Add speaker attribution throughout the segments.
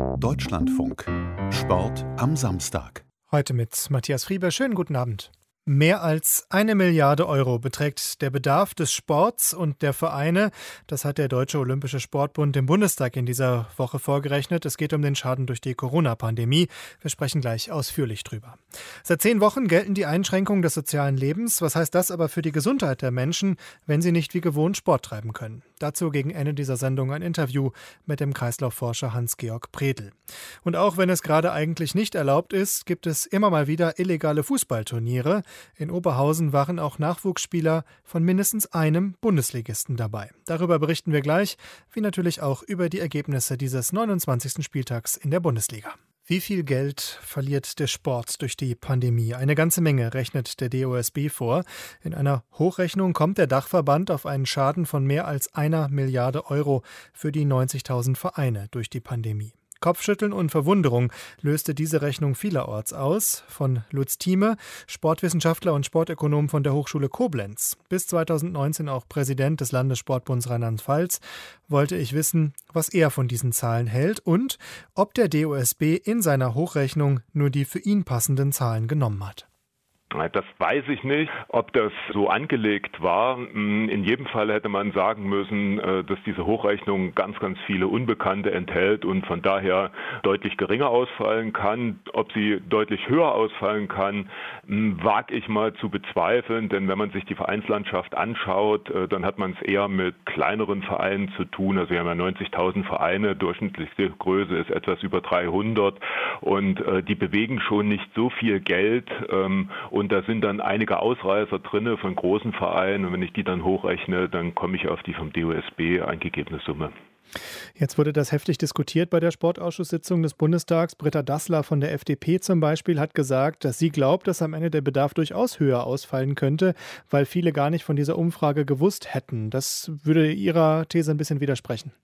Speaker 1: Deutschlandfunk. Sport am Samstag.
Speaker 2: Heute mit Matthias Frieber. Schönen guten Abend. Mehr als 1 Milliarde Euro beträgt der Bedarf des Sports und der Vereine. Das hat der Deutsche Olympische Sportbund dem Bundestag in dieser Woche vorgerechnet. Es geht um den Schaden durch die Corona-Pandemie. Wir sprechen gleich ausführlich drüber. Seit 10 Wochen gelten die Einschränkungen des sozialen Lebens. Was heißt das aber für die Gesundheit der Menschen, wenn sie nicht wie gewohnt Sport treiben können? Dazu gegen Ende dieser Sendung ein Interview mit dem Kreislaufforscher Hans-Georg Predl. Und auch wenn es gerade eigentlich nicht erlaubt ist, gibt es immer mal wieder illegale Fußballturniere. In Oberhausen waren auch Nachwuchsspieler von mindestens einem Bundesligisten dabei. Darüber berichten wir gleich, wie natürlich auch über die Ergebnisse dieses 29. Spieltags in der Bundesliga. Wie viel Geld verliert der Sport durch die Pandemie? Eine ganze Menge, rechnet der DOSB vor. In einer Hochrechnung kommt der Dachverband auf einen Schaden von mehr als 1 Milliarde Euro für die 90.000 Vereine durch die Pandemie. Kopfschütteln und Verwunderung löste diese Rechnung vielerorts aus. Von Lutz Thieme, Sportwissenschaftler und Sportökonom von der Hochschule Koblenz, bis 2019 auch Präsident des Landessportbunds Rheinland-Pfalz, wollte ich wissen, was er von diesen Zahlen hält und ob der DOSB in seiner Hochrechnung nur die für ihn passenden Zahlen genommen hat.
Speaker 3: Das weiß ich nicht, ob das so angelegt war. In jedem Fall hätte man sagen müssen, dass diese Hochrechnung ganz, ganz viele Unbekannte enthält und von daher deutlich geringer ausfallen kann. Ob sie deutlich höher ausfallen kann, wage ich mal zu bezweifeln, denn wenn man sich die Vereinslandschaft anschaut, dann hat man es eher mit kleineren Vereinen zu tun. Also wir haben ja 90.000 Vereine, durchschnittliche Größe ist etwas über 300 und die bewegen schon nicht so viel Geld und da sind dann einige Ausreißer drin von großen Vereinen. Und wenn ich die dann hochrechne, dann komme ich auf die vom DOSB eingegebene Summe.
Speaker 2: Jetzt wurde das heftig diskutiert bei der Sportausschusssitzung des Bundestags. Britta Dassler von der FDP zum Beispiel hat gesagt, dass sie glaubt, dass am Ende der Bedarf durchaus höher ausfallen könnte, weil viele gar nicht von dieser Umfrage gewusst hätten. Das würde Ihrer These ein bisschen widersprechen.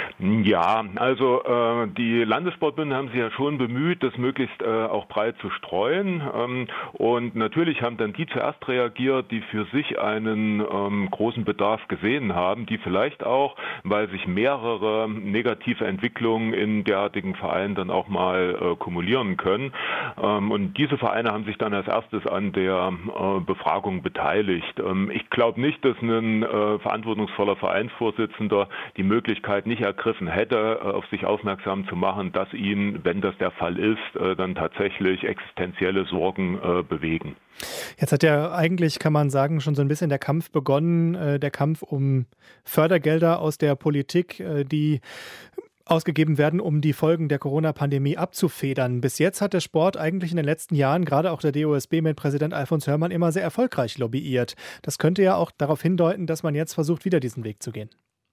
Speaker 3: Ja, also die Landessportbünde haben sich ja schon bemüht, das möglichst auch breit zu streuen. Und natürlich haben dann die zuerst reagiert, die für sich einen großen Bedarf gesehen haben, die vielleicht auch, weil sich mehrere negative Entwicklungen in derartigen Vereinen dann auch mal kumulieren können. Und diese Vereine haben sich dann als erstes an der Befragung beteiligt. Ich glaube nicht, dass ein verantwortungsvoller Vereinsvorsitzender die Möglichkeit nicht ergriffen hätte, auf sich aufmerksam zu machen, dass ihn, wenn das der Fall ist, dann tatsächlich existenzielle Sorgen bewegen.
Speaker 2: Jetzt hat ja eigentlich, kann man sagen, schon so ein bisschen der Kampf begonnen, der Kampf um Fördergelder aus der Politik, die ausgegeben werden, um die Folgen der Corona-Pandemie abzufedern. Bis jetzt hat der Sport eigentlich in den letzten Jahren, gerade auch der DOSB mit Präsident Alfons Hörmann, immer sehr erfolgreich lobbyiert. Das könnte ja auch darauf hindeuten, dass man jetzt versucht, wieder diesen Weg zu gehen.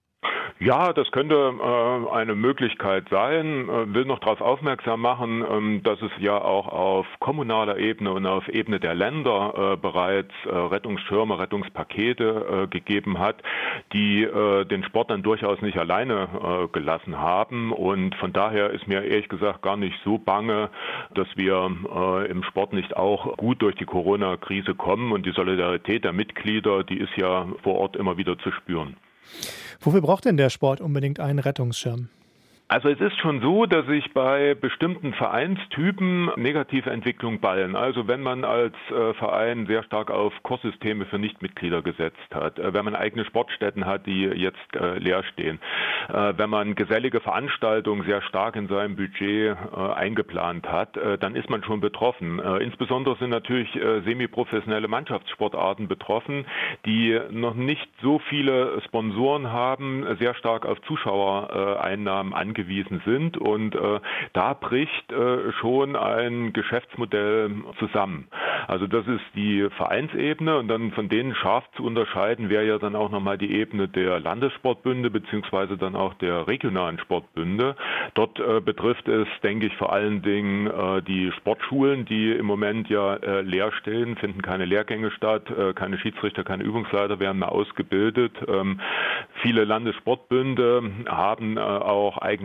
Speaker 3: Ja, das könnte eine Möglichkeit sein. Will noch darauf aufmerksam machen, dass es ja auch auf kommunaler Ebene und auf Ebene der Länder bereits Rettungsschirme, Rettungspakete gegeben hat, die den Sport dann durchaus nicht alleine gelassen haben. Und von daher ist mir ehrlich gesagt gar nicht so bange, dass wir im Sport nicht auch gut durch die Corona-Krise kommen. Und die Solidarität der Mitglieder, die ist ja vor Ort immer wieder zu spüren.
Speaker 2: Wofür braucht denn der Sport unbedingt einen Rettungsschirm?
Speaker 3: Also es ist schon so, dass sich bei bestimmten Vereinstypen negative Entwicklungen ballen. Also wenn man als Verein sehr stark auf Kurssysteme für Nichtmitglieder gesetzt hat, wenn man eigene Sportstätten hat, die jetzt leer stehen, wenn man gesellige Veranstaltungen sehr stark in seinem Budget eingeplant hat, dann ist man schon betroffen. Insbesondere sind natürlich semiprofessionelle Mannschaftssportarten betroffen, die noch nicht so viele Sponsoren haben, sehr stark auf Zuschauereinnahmen angewiesen sind und da bricht schon ein Geschäftsmodell zusammen. Also das ist die Vereinsebene und dann von denen scharf zu unterscheiden wäre ja dann auch nochmal die Ebene der Landessportbünde beziehungsweise dann auch der regionalen Sportbünde. Dort betrifft es, denke ich, vor allen Dingen die Sportschulen, die im Moment ja leer stehen, finden keine Lehrgänge statt, keine Schiedsrichter, keine Übungsleiter werden mehr ausgebildet. Viele Landessportbünde haben auch eigene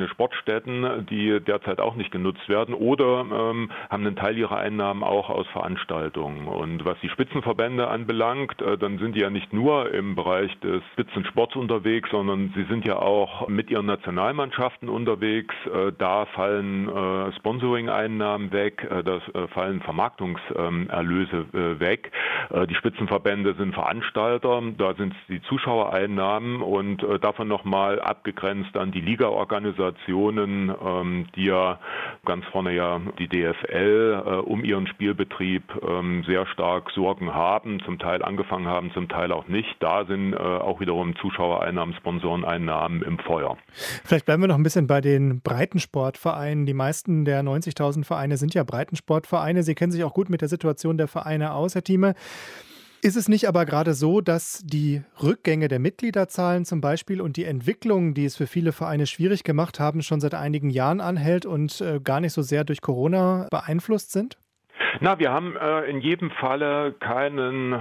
Speaker 3: eigene Sportstätten, die derzeit auch nicht genutzt werden, oder haben einen Teil ihrer Einnahmen auch aus Veranstaltungen. Und was die Spitzenverbände anbelangt, dann sind die ja nicht nur im Bereich des Spitzensports unterwegs, sondern sie sind ja auch mit ihren Nationalmannschaften unterwegs. Da fallen Sponsoring-Einnahmen weg, da fallen Vermarktungserlöse weg. Die Spitzenverbände sind Veranstalter, da sind es die Zuschauereinnahmen und davon nochmal abgegrenzt dann die Liga-Organisationen, die ja ganz vorne ja die DFL um ihren Spielbetrieb sehr stark Sorgen haben, zum Teil angefangen haben, zum Teil auch nicht. Da sind auch wiederum Zuschauereinnahmen, Sponsoreneinnahmen im Feuer.
Speaker 2: Vielleicht bleiben wir noch ein bisschen bei den Breitensportvereinen. Die meisten der 90.000 Vereine sind ja Breitensportvereine. Sie kennen sich auch gut mit der Situation der Vereine aus, Herr Thieme. Ist es nicht aber gerade so, dass die Rückgänge der Mitgliederzahlen zum Beispiel und die Entwicklung, die es für viele Vereine schwierig gemacht haben, schon seit einigen Jahren anhält und gar nicht so sehr durch Corona beeinflusst sind?
Speaker 3: Na, wir haben in jedem Falle keinen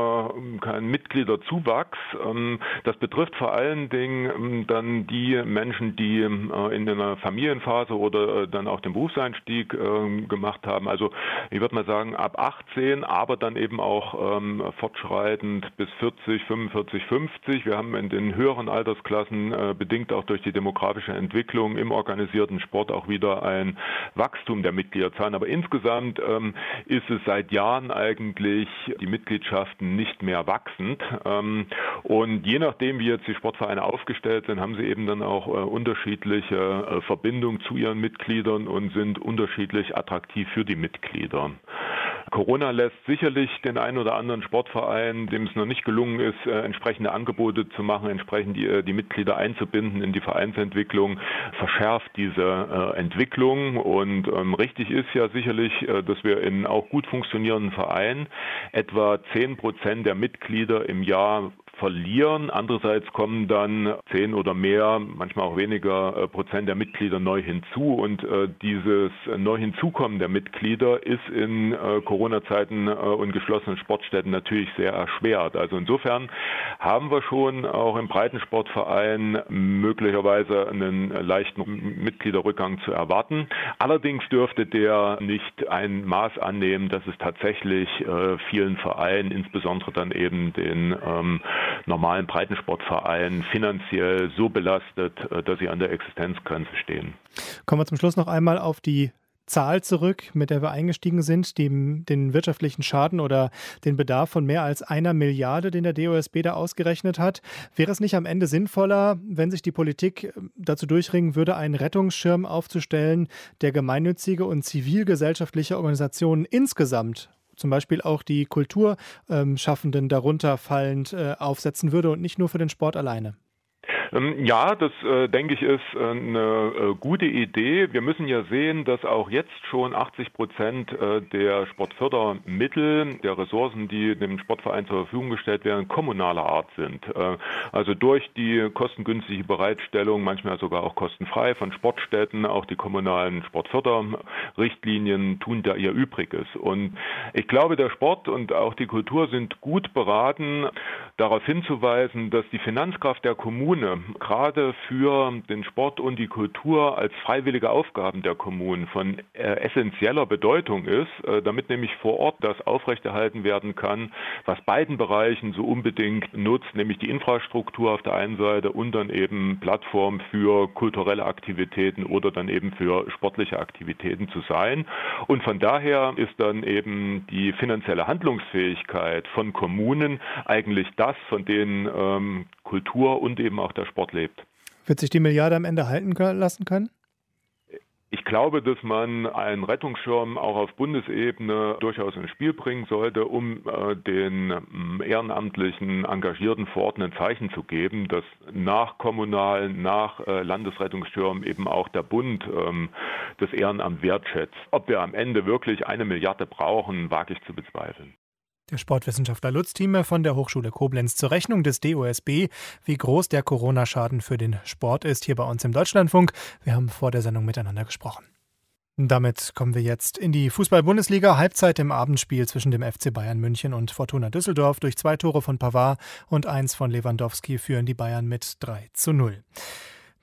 Speaker 3: Mitgliederzuwachs. Das betrifft vor allen Dingen dann die Menschen, die in einer Familienphase oder dann auch den Berufseinstieg gemacht haben. Also ich würde mal sagen ab 18, aber dann eben auch fortschreitend bis 40, 45, 50. Wir haben in den höheren Altersklassen bedingt auch durch die demografische Entwicklung im organisierten Sport auch wieder ein Wachstum der Mitgliederzahlen. Aber insgesamt ist es seit Jahren eigentlich die Mitgliedschaften nicht mehr wachsend. Und je nachdem, wie jetzt die Sportvereine aufgestellt sind, haben sie eben dann auch unterschiedliche Verbindungen zu ihren Mitgliedern und sind unterschiedlich attraktiv für die Mitglieder. Corona lässt sicherlich den einen oder anderen Sportverein, dem es noch nicht gelungen ist, entsprechende Angebote zu machen, entsprechend die Mitglieder einzubinden in die Vereinsentwicklung, verschärft diese Entwicklung. Und richtig ist ja sicherlich, dass wir in auch gut funktionierenden Vereinen etwa 10% der Mitglieder im Jahr verlieren. Andererseits kommen dann 10 oder mehr, manchmal auch weniger Prozent der Mitglieder neu hinzu. Und dieses neu hinzukommen der Mitglieder ist in Corona-Zeiten und geschlossenen Sportstätten natürlich sehr erschwert. Also insofern haben wir schon auch im Breitensportverein möglicherweise einen leichten Mitgliederrückgang zu erwarten. Allerdings dürfte der nicht ein Maß annehmen, dass es tatsächlich vielen Vereinen, insbesondere dann eben den normalen Breitensportvereinen, finanziell so belastet, dass sie an der Existenzgrenze stehen.
Speaker 2: Kommen wir zum Schluss noch einmal auf die Zahl zurück, mit der wir eingestiegen sind, den wirtschaftlichen Schaden oder den Bedarf von mehr als 1 Milliarde, den der DOSB da ausgerechnet hat. Wäre es nicht am Ende sinnvoller, wenn sich die Politik dazu durchringen würde, einen Rettungsschirm aufzustellen, der gemeinnützige und zivilgesellschaftliche Organisationen insgesamt, zum Beispiel auch die Kulturschaffenden darunter fallend, aufsetzen würde und nicht nur für den Sport alleine?
Speaker 3: Ja, das denke ich ist eine gute Idee. Wir müssen ja sehen, dass auch jetzt schon 80% der Sportfördermittel, der Ressourcen, die dem Sportverein zur Verfügung gestellt werden, kommunaler Art sind. Also durch die kostengünstige Bereitstellung, manchmal sogar auch kostenfrei von Sportstätten, auch die kommunalen Sportförderrichtlinien tun da ihr Übriges. Und ich glaube, der Sport und auch die Kultur sind gut beraten, darauf hinzuweisen, dass die Finanzkraft der Kommune gerade für den Sport und die Kultur als freiwillige Aufgaben der Kommunen von essentieller Bedeutung ist, damit nämlich vor Ort das aufrechterhalten werden kann, was beiden Bereichen so unbedingt nutzt, nämlich die Infrastruktur auf der einen Seite und dann eben Plattform für kulturelle Aktivitäten oder dann eben für sportliche Aktivitäten zu sein. Und von daher ist dann eben die finanzielle Handlungsfähigkeit von Kommunen eigentlich das, von denen Kultur und eben auch der Sport lebt.
Speaker 2: Wird sich die Milliarde am Ende halten lassen können?
Speaker 3: Ich glaube, dass man einen Rettungsschirm auch auf Bundesebene durchaus ins Spiel bringen sollte, um den ehrenamtlichen Engagierten vor Ort ein Zeichen zu geben, dass nach kommunalen, nach Landesrettungsschirmen eben auch der Bund das Ehrenamt wertschätzt. Ob wir am Ende wirklich 1 Milliarde brauchen, wage ich zu bezweifeln.
Speaker 2: Der Sportwissenschaftler Lutz Thieme von der Hochschule Koblenz zur Rechnung des DOSB, wie groß der Corona-Schaden für den Sport ist, hier bei uns im Deutschlandfunk. Wir haben vor der Sendung miteinander gesprochen. Damit kommen wir jetzt in die Fußball-Bundesliga. Halbzeit im Abendspiel zwischen dem FC Bayern München und Fortuna Düsseldorf. Durch 2 Tore von Pavard und 1 von Lewandowski führen die Bayern mit 3:0.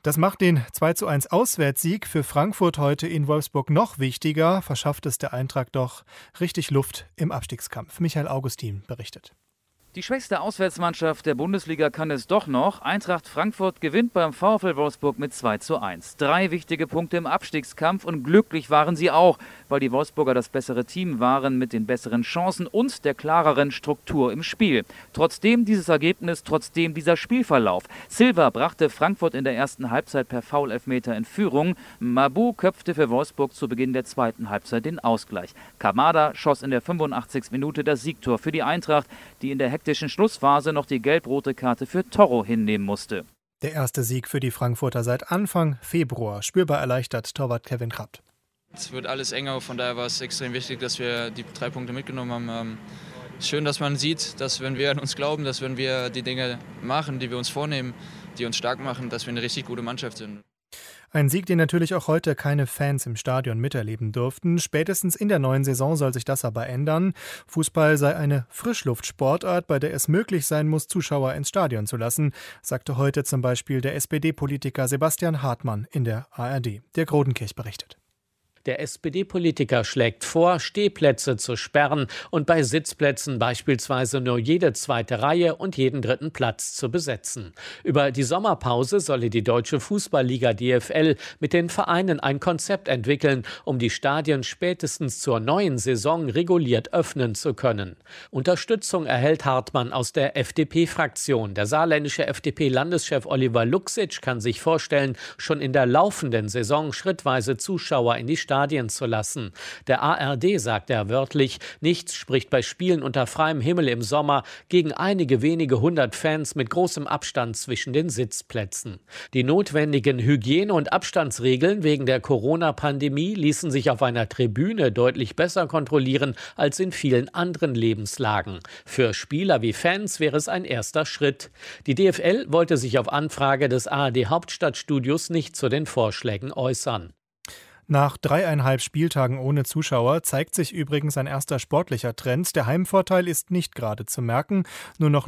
Speaker 2: Das macht den 2:1 Auswärtssieg für Frankfurt heute in Wolfsburg noch wichtiger, verschafft es der Eintracht doch richtig Luft im Abstiegskampf. Michael Augustin berichtet.
Speaker 4: Die schwächste Auswärtsmannschaft der Bundesliga kann es doch noch. Eintracht Frankfurt gewinnt beim VfL Wolfsburg mit 2:1. 3 wichtige Punkte im Abstiegskampf und glücklich waren sie auch, weil die Wolfsburger das bessere Team waren mit den besseren Chancen und der klareren Struktur im Spiel. Trotzdem dieses Ergebnis, trotzdem dieser Spielverlauf. Silva brachte Frankfurt in der ersten Halbzeit per Foul-Elfmeter in Führung. Mabou köpfte für Wolfsburg zu Beginn der zweiten Halbzeit den Ausgleich. Kamada schoss in der 85. Minute das Siegtor für die Eintracht, die in der hektischen Schlussphase noch die gelb-rote Karte für Torro hinnehmen musste.
Speaker 2: Der erste Sieg für die Frankfurter seit Anfang Februar. Spürbar erleichtert Torwart Kevin Krabbt.
Speaker 5: Es wird alles enger, von daher war es extrem wichtig, dass wir die 3 Punkte mitgenommen haben. Schön, dass man sieht, dass wenn wir an uns glauben, dass wenn wir die Dinge machen, die wir uns vornehmen, die uns stark machen, dass wir eine richtig gute Mannschaft sind.
Speaker 2: Ein Sieg, den natürlich auch heute keine Fans im Stadion miterleben durften. Spätestens in der neuen Saison soll sich das aber ändern. Fußball sei eine Frischluftsportart, bei der es möglich sein muss, Zuschauer ins Stadion zu lassen, sagte heute zum Beispiel der SPD-Politiker Sebastian Hartmann in der ARD. Dirk Rodenkirch berichtet.
Speaker 6: Der SPD-Politiker schlägt vor, Stehplätze zu sperren und bei Sitzplätzen beispielsweise nur jede zweite Reihe und jeden dritten Platz zu besetzen. Über die Sommerpause solle die Deutsche Fußballliga DFL mit den Vereinen ein Konzept entwickeln, um die Stadien spätestens zur neuen Saison reguliert öffnen zu können. Unterstützung erhält Hartmann aus der FDP-Fraktion. Der saarländische FDP-Landeschef Oliver Luxic kann sich vorstellen, schon in der laufenden Saison schrittweise Zuschauer in die Stadien zu lassen. Der ARD sagt er wörtlich, nichts spricht bei Spielen unter freiem Himmel im Sommer gegen einige wenige 100 Fans mit großem Abstand zwischen den Sitzplätzen. Die notwendigen Hygiene- und Abstandsregeln wegen der Corona-Pandemie ließen sich auf einer Tribüne deutlich besser kontrollieren als in vielen anderen Lebenslagen. Für Spieler wie Fans wäre es ein erster Schritt. Die DFL wollte sich auf Anfrage des ARD-Hauptstadtstudios nicht zu den Vorschlägen äußern.
Speaker 2: Nach 3,5 Spieltagen ohne Zuschauer zeigt sich übrigens ein erster sportlicher Trend. Der Heimvorteil ist nicht gerade zu merken. Nur noch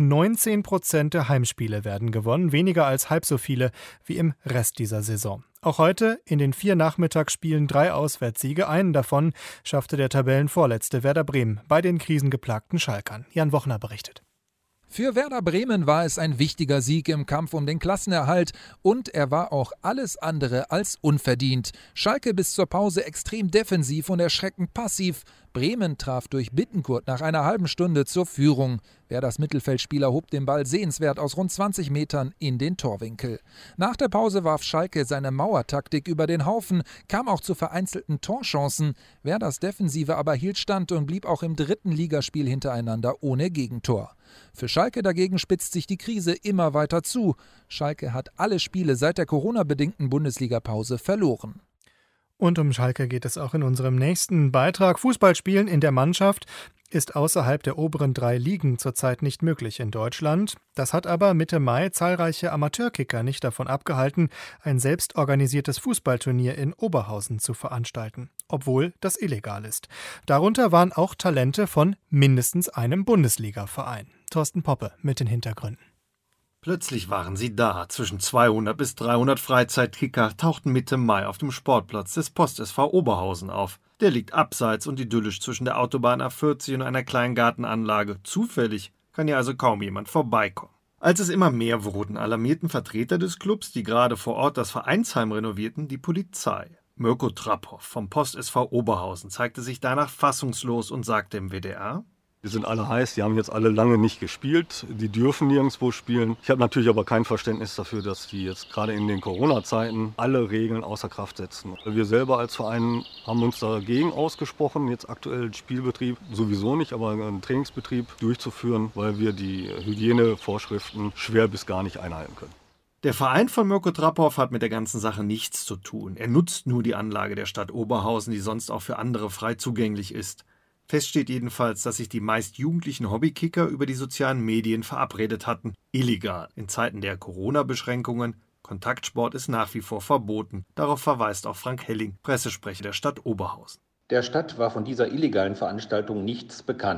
Speaker 2: 19% der Heimspiele werden gewonnen, weniger als halb so viele wie im Rest dieser Saison. Auch heute in den 4 Nachmittagsspielen 3 Auswärtssiege. Einen davon schaffte der Tabellenvorletzte Werder Bremen bei den krisengeplagten Schalkern. Jan Wochner berichtet.
Speaker 7: Für Werder Bremen war es ein wichtiger Sieg im Kampf um den Klassenerhalt und er war auch alles andere als unverdient. Schalke bis zur Pause extrem defensiv und erschreckend passiv. Bremen traf durch Bittencourt nach einer halben Stunde zur Führung. Werders Mittelfeldspieler hob den Ball sehenswert aus rund 20 Metern in den Torwinkel. Nach der Pause warf Schalke seine Mauertaktik über den Haufen, kam auch zu vereinzelten Torchancen. Werders Defensive aber hielt stand und blieb auch im 3. Ligaspiel hintereinander ohne Gegentor. Für Schalke dagegen spitzt sich die Krise immer weiter zu. Schalke hat alle Spiele seit der Corona-bedingten Bundesliga-Pause verloren.
Speaker 2: Und um Schalke geht es auch in unserem nächsten Beitrag. Fußballspielen in der Mannschaft ist außerhalb der oberen 3 Ligen zurzeit nicht möglich in Deutschland. Das hat aber Mitte Mai zahlreiche Amateurkicker nicht davon abgehalten, ein selbstorganisiertes Fußballturnier in Oberhausen zu veranstalten, obwohl das illegal ist. Darunter waren auch Talente von mindestens einem Bundesliga-Verein. Thorsten Poppe mit den Hintergründen.
Speaker 8: Plötzlich waren sie da. Zwischen 200 bis 300 Freizeitkicker tauchten Mitte Mai auf dem Sportplatz des Post-SV Oberhausen auf. Der liegt abseits und idyllisch zwischen der Autobahn A40 und einer kleinen Gartenanlage. Zufällig kann hier also kaum jemand vorbeikommen. Als es immer mehr wurden, alarmierten Vertreter des Clubs, die gerade vor Ort das Vereinsheim renovierten, die Polizei. Mirko Traphoff vom Post-SV Oberhausen zeigte sich danach fassungslos und sagte im WDR:
Speaker 9: Die sind alle heiß, die haben jetzt alle lange nicht gespielt, die dürfen nirgendwo spielen. Ich habe natürlich aber kein Verständnis dafür, dass die jetzt gerade in den Corona-Zeiten alle Regeln außer Kraft setzen. Wir selber als Verein haben uns dagegen ausgesprochen, jetzt aktuell den Spielbetrieb sowieso nicht, aber einen Trainingsbetrieb durchzuführen, weil wir die Hygienevorschriften schwer bis gar nicht einhalten können.
Speaker 8: Der Verein von Mirko Traphoff hat mit der ganzen Sache nichts zu tun. Er nutzt nur die Anlage der Stadt Oberhausen, die sonst auch für andere frei zugänglich ist. Fest steht jedenfalls, dass sich die meist jugendlichen Hobbykicker über die sozialen Medien verabredet hatten. Illegal. In Zeiten der Corona-Beschränkungen. Kontaktsport ist nach wie vor verboten. Darauf verweist auch Frank Helling, Pressesprecher der Stadt Oberhausen.
Speaker 10: Der Stadt war von dieser illegalen Veranstaltung nichts bekannt.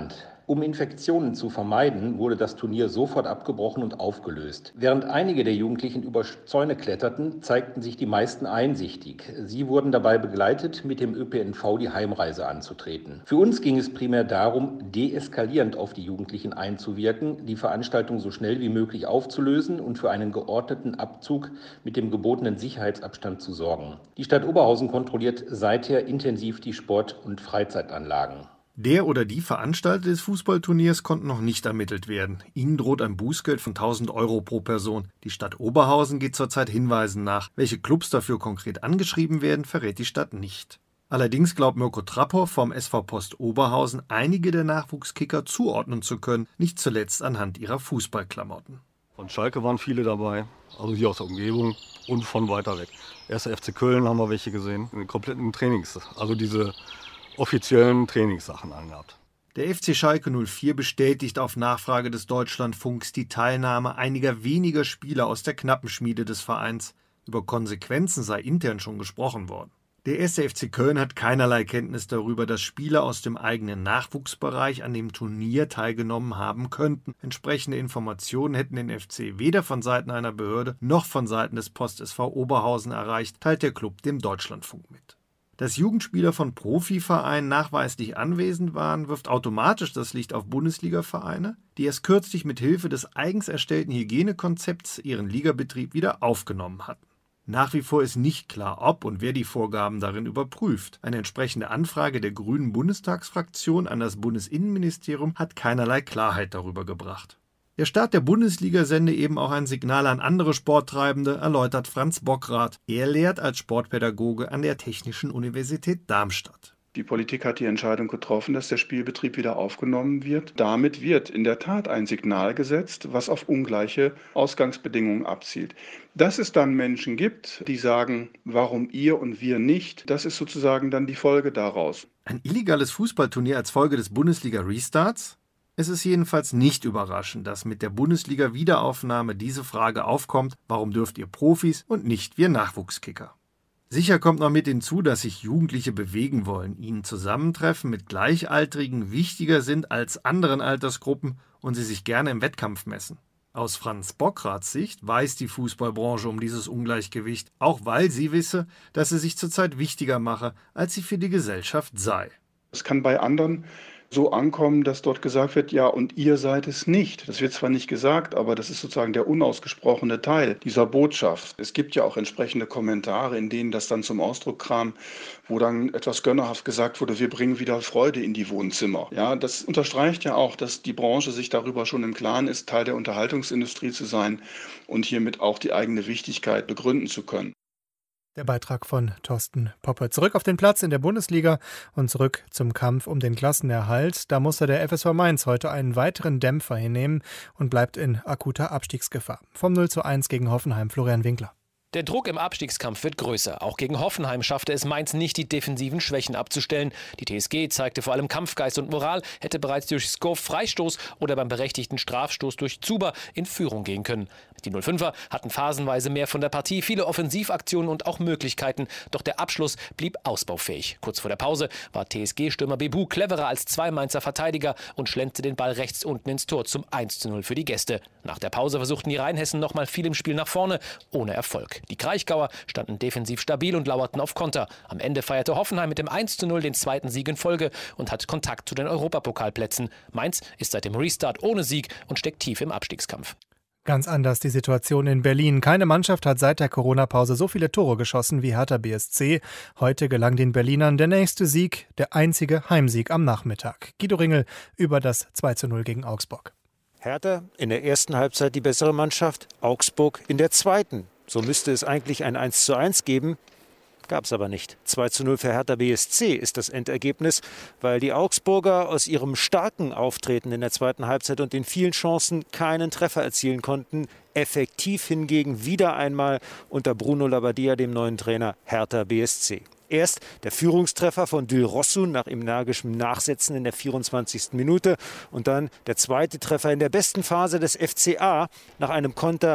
Speaker 10: Um Infektionen zu vermeiden, wurde das Turnier sofort abgebrochen und aufgelöst. Während einige der Jugendlichen über Zäune kletterten, zeigten sich die meisten einsichtig. Sie wurden dabei begleitet, mit dem ÖPNV die Heimreise anzutreten. Für uns ging es primär darum, deeskalierend auf die Jugendlichen einzuwirken, die Veranstaltung so schnell wie möglich aufzulösen und für einen geordneten Abzug mit dem gebotenen Sicherheitsabstand zu sorgen. Die Stadt Oberhausen kontrolliert seither intensiv die Sport- und Freizeitanlagen.
Speaker 8: Der oder die Veranstalter des Fußballturniers konnten noch nicht ermittelt werden. Ihnen droht ein Bußgeld von 1.000 € pro Person. Die Stadt Oberhausen geht zurzeit Hinweisen nach. Welche Clubs dafür konkret angeschrieben werden, verrät die Stadt nicht. Allerdings glaubt Mirko Trapper vom SV Post Oberhausen, einige der Nachwuchskicker zuordnen zu können, nicht zuletzt anhand ihrer Fußballklamotten.
Speaker 9: Von Schalke waren viele dabei, also hier aus der Umgebung und von weiter weg. Erst FC Köln haben wir welche gesehen, in kompletten Trainings, also diese offiziellen Trainingssachen angehabt.
Speaker 8: Der FC Schalke 04 bestätigt auf Nachfrage des Deutschlandfunks die Teilnahme einiger weniger Spieler aus der Knappenschmiede des Vereins. Über Konsequenzen sei intern schon gesprochen worden. Der 1. FC Köln hat keinerlei Kenntnis darüber, dass Spieler aus dem eigenen Nachwuchsbereich an dem Turnier teilgenommen haben könnten. Entsprechende Informationen hätten den FC weder von Seiten einer Behörde noch von Seiten des Post SV Oberhausen erreicht, teilt der Club dem Deutschlandfunk mit. Dass Jugendspieler von Profivereinen nachweislich anwesend waren, wirft automatisch das Licht auf Bundesliga-Vereine, die erst kürzlich mit Hilfe des eigens erstellten Hygienekonzepts ihren Ligabetrieb wieder aufgenommen hatten. Nach wie vor ist nicht klar, ob und wer die Vorgaben darin überprüft. Eine entsprechende Anfrage der Grünen Bundestagsfraktion an das Bundesinnenministerium hat keinerlei Klarheit darüber gebracht. Der Start der Bundesliga sende eben auch ein Signal an andere Sporttreibende, erläutert Franz Bockrath. Er lehrt als Sportpädagoge an der Technischen Universität Darmstadt.
Speaker 11: Die Politik hat die Entscheidung getroffen, dass der Spielbetrieb wieder aufgenommen wird. Damit wird in der Tat ein Signal gesetzt, was auf ungleiche Ausgangsbedingungen abzielt. Dass es dann Menschen gibt, die sagen, warum ihr und wir nicht, das ist sozusagen dann die Folge daraus.
Speaker 8: Ein illegales Fußballturnier als Folge des Bundesliga-Restarts? Es ist jedenfalls nicht überraschend, dass mit der Bundesliga-Wiederaufnahme diese Frage aufkommt, warum dürft ihr Profis und nicht wir Nachwuchskicker? Sicher kommt noch mit hinzu, dass sich Jugendliche bewegen wollen, ihnen Zusammentreffen mit Gleichaltrigen wichtiger sind als anderen Altersgruppen und sie sich gerne im Wettkampf messen. Aus Franz Bockraths Sicht weiß die Fußballbranche um dieses Ungleichgewicht, auch weil sie wisse, dass es sich zurzeit wichtiger mache, als sie für die Gesellschaft sei.
Speaker 11: Es kann bei anderen so ankommen, dass dort gesagt wird, ja, und ihr seid es nicht. Das wird zwar nicht gesagt, aber das ist sozusagen der unausgesprochene Teil dieser Botschaft. Es gibt ja auch entsprechende Kommentare, in denen das dann zum Ausdruck kam, wo dann etwas gönnerhaft gesagt wurde, wir bringen wieder Freude in die Wohnzimmer. Ja, das unterstreicht ja auch, dass die Branche sich darüber schon im Klaren ist, Teil der Unterhaltungsindustrie zu sein und hiermit auch die eigene Wichtigkeit begründen zu können.
Speaker 2: Der Beitrag von Thorsten Poppe. Zurück auf den Platz in der Bundesliga und zurück zum Kampf um den Klassenerhalt. Da musste der FSV Mainz heute einen weiteren Dämpfer hinnehmen und bleibt in akuter Abstiegsgefahr. Vom 0:1 gegen Hoffenheim, Florian Winkler.
Speaker 12: Der Druck im Abstiegskampf wird größer. Auch gegen Hoffenheim schaffte es Mainz nicht, die defensiven Schwächen abzustellen. Die TSG zeigte vor allem Kampfgeist und Moral, hätte bereits durch Skov Freistoß oder beim berechtigten Strafstoß durch Zuber in Führung gehen können. Die 05er hatten phasenweise mehr von der Partie, viele Offensivaktionen und auch Möglichkeiten. Doch der Abschluss blieb ausbaufähig. Kurz vor der Pause war TSG-Stürmer Bebu cleverer als zwei Mainzer Verteidiger und schlenkte den Ball rechts unten ins Tor zum 1:0 für die Gäste. Nach der Pause versuchten die Rheinhessen nochmal viel im Spiel nach vorne, ohne Erfolg. Die Kraichgauer standen defensiv stabil und lauerten auf Konter. Am Ende feierte Hoffenheim mit dem 1:0 den zweiten Sieg in Folge und hat Kontakt zu den Europapokalplätzen. Mainz ist seit dem Restart ohne Sieg und steckt tief im Abstiegskampf.
Speaker 2: Ganz anders die Situation in Berlin. Keine Mannschaft hat seit der Corona-Pause so viele Tore geschossen wie Hertha BSC. Heute gelang den Berlinern der nächste Sieg, der einzige Heimsieg am Nachmittag. Guido Ringel über das 2:0 gegen Augsburg.
Speaker 13: Hertha in der ersten Halbzeit die bessere Mannschaft, Augsburg in der zweiten. So müsste es eigentlich ein 1:1 geben. Gab es aber nicht. 2:0 für Hertha BSC ist das Endergebnis, weil die Augsburger aus ihrem starken Auftreten in der zweiten Halbzeit und den vielen Chancen keinen Treffer erzielen konnten. Effektiv hingegen wieder einmal unter Bruno Labbadia, dem neuen Trainer Hertha BSC. Erst der Führungstreffer von Dil Rosun nach energischem Nachsetzen in der 24. Minute und dann der zweite Treffer in der besten Phase des FCA nach einem Konter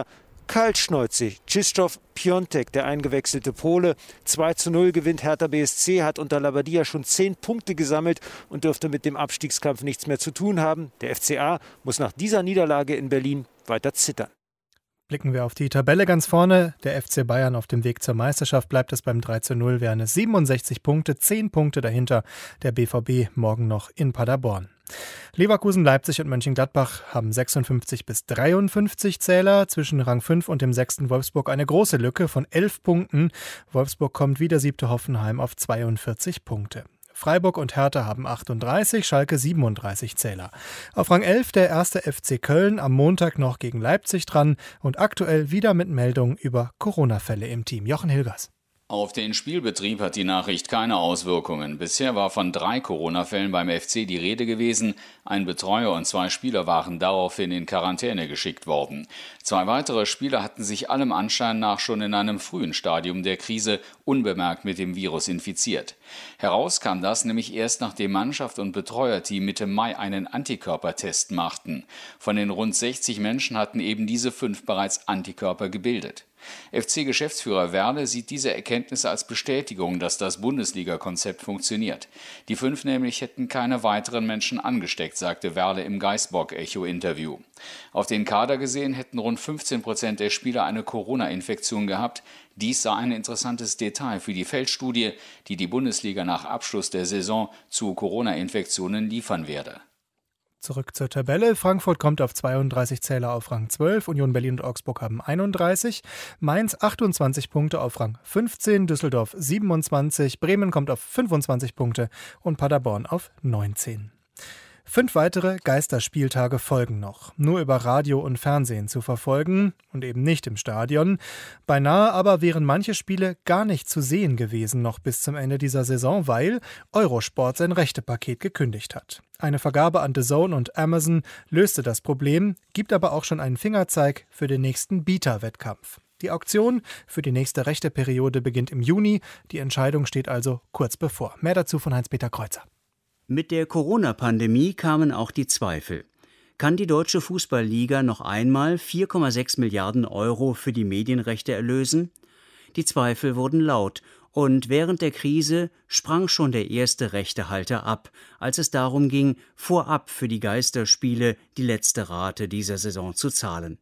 Speaker 13: kaltschnäuzig. Krzysztof Piątek, der eingewechselte Pole. 2:0 gewinnt Hertha BSC, hat unter Labadia schon 10 Punkte gesammelt und dürfte mit dem Abstiegskampf nichts mehr zu tun haben. Der FCA muss nach dieser Niederlage in Berlin weiter zittern.
Speaker 2: Blicken wir auf die Tabelle ganz vorne. Der FC Bayern auf dem Weg zur Meisterschaft bleibt es beim 3:0, wären es 67 Punkte, 10 Punkte dahinter der BVB morgen noch in Paderborn. Leverkusen, Leipzig und Mönchengladbach haben 56 bis 53 Zähler. Zwischen Rang 5 und dem 6. Wolfsburg eine große Lücke von 11 Punkten. Wolfsburg kommt wie der 7. Hoffenheim auf 42 Punkte. Freiburg und Hertha haben 38, Schalke 37 Zähler. Auf Rang 11 der 1. FC Köln, am Montag noch gegen Leipzig dran und aktuell wieder mit Meldungen über Corona-Fälle im Team. Jochen Hilgers.
Speaker 14: Auf den Spielbetrieb hat die Nachricht keine Auswirkungen. Bisher war von 3 Corona-Fällen beim FC die Rede gewesen. Ein Betreuer und 2 Spieler waren daraufhin in Quarantäne geschickt worden. 2 weitere Spieler hatten sich allem Anschein nach schon in einem frühen Stadium der Krise unbemerkt mit dem Virus infiziert. Heraus kam das nämlich erst, nachdem Mannschaft und Betreuerteam Mitte Mai einen Antikörpertest machten. Von den rund 60 Menschen hatten eben diese 5 bereits Antikörper gebildet. FC-Geschäftsführer Werle sieht diese Erkenntnis als Bestätigung, dass das Bundesliga-Konzept funktioniert. Die 5 nämlich hätten keine weiteren Menschen angesteckt, sagte Werle im Geisbock-Echo-Interview. Auf den Kader gesehen hätten rund 15% der Spieler eine Corona-Infektion gehabt. Dies sei ein interessantes Detail für die Feldstudie, die die Bundesliga nach Abschluss der Saison zu Corona-Infektionen liefern werde.
Speaker 2: Zurück zur Tabelle. Frankfurt kommt auf 32 Zähler auf Rang 12, Union Berlin und Augsburg haben 31, Mainz 28 Punkte auf Rang 15, Düsseldorf 27, Bremen kommt auf 25 Punkte und Paderborn auf 19. 5 weitere Geisterspieltage folgen noch, nur über Radio und Fernsehen zu verfolgen und eben nicht im Stadion. Beinahe aber wären manche Spiele gar nicht zu sehen gewesen noch bis zum Ende dieser Saison, weil Eurosport sein Rechtepaket gekündigt hat. Eine Vergabe an DAZN und Amazon löste das Problem, gibt aber auch schon einen Fingerzeig für den nächsten Bieterwettkampf. Die Auktion für die nächste Rechteperiode beginnt im Juni, die Entscheidung steht also kurz bevor. Mehr dazu von Heinz-Peter Kreuzer.
Speaker 15: Mit der Corona-Pandemie kamen auch die Zweifel. Kann die Deutsche Fußballliga noch einmal 4,6 Milliarden Euro für die Medienrechte erlösen? Die Zweifel wurden laut und während der Krise sprang schon der erste Rechtehalter ab, als es darum ging, vorab für die Geisterspiele die letzte Rate dieser Saison zu zahlen.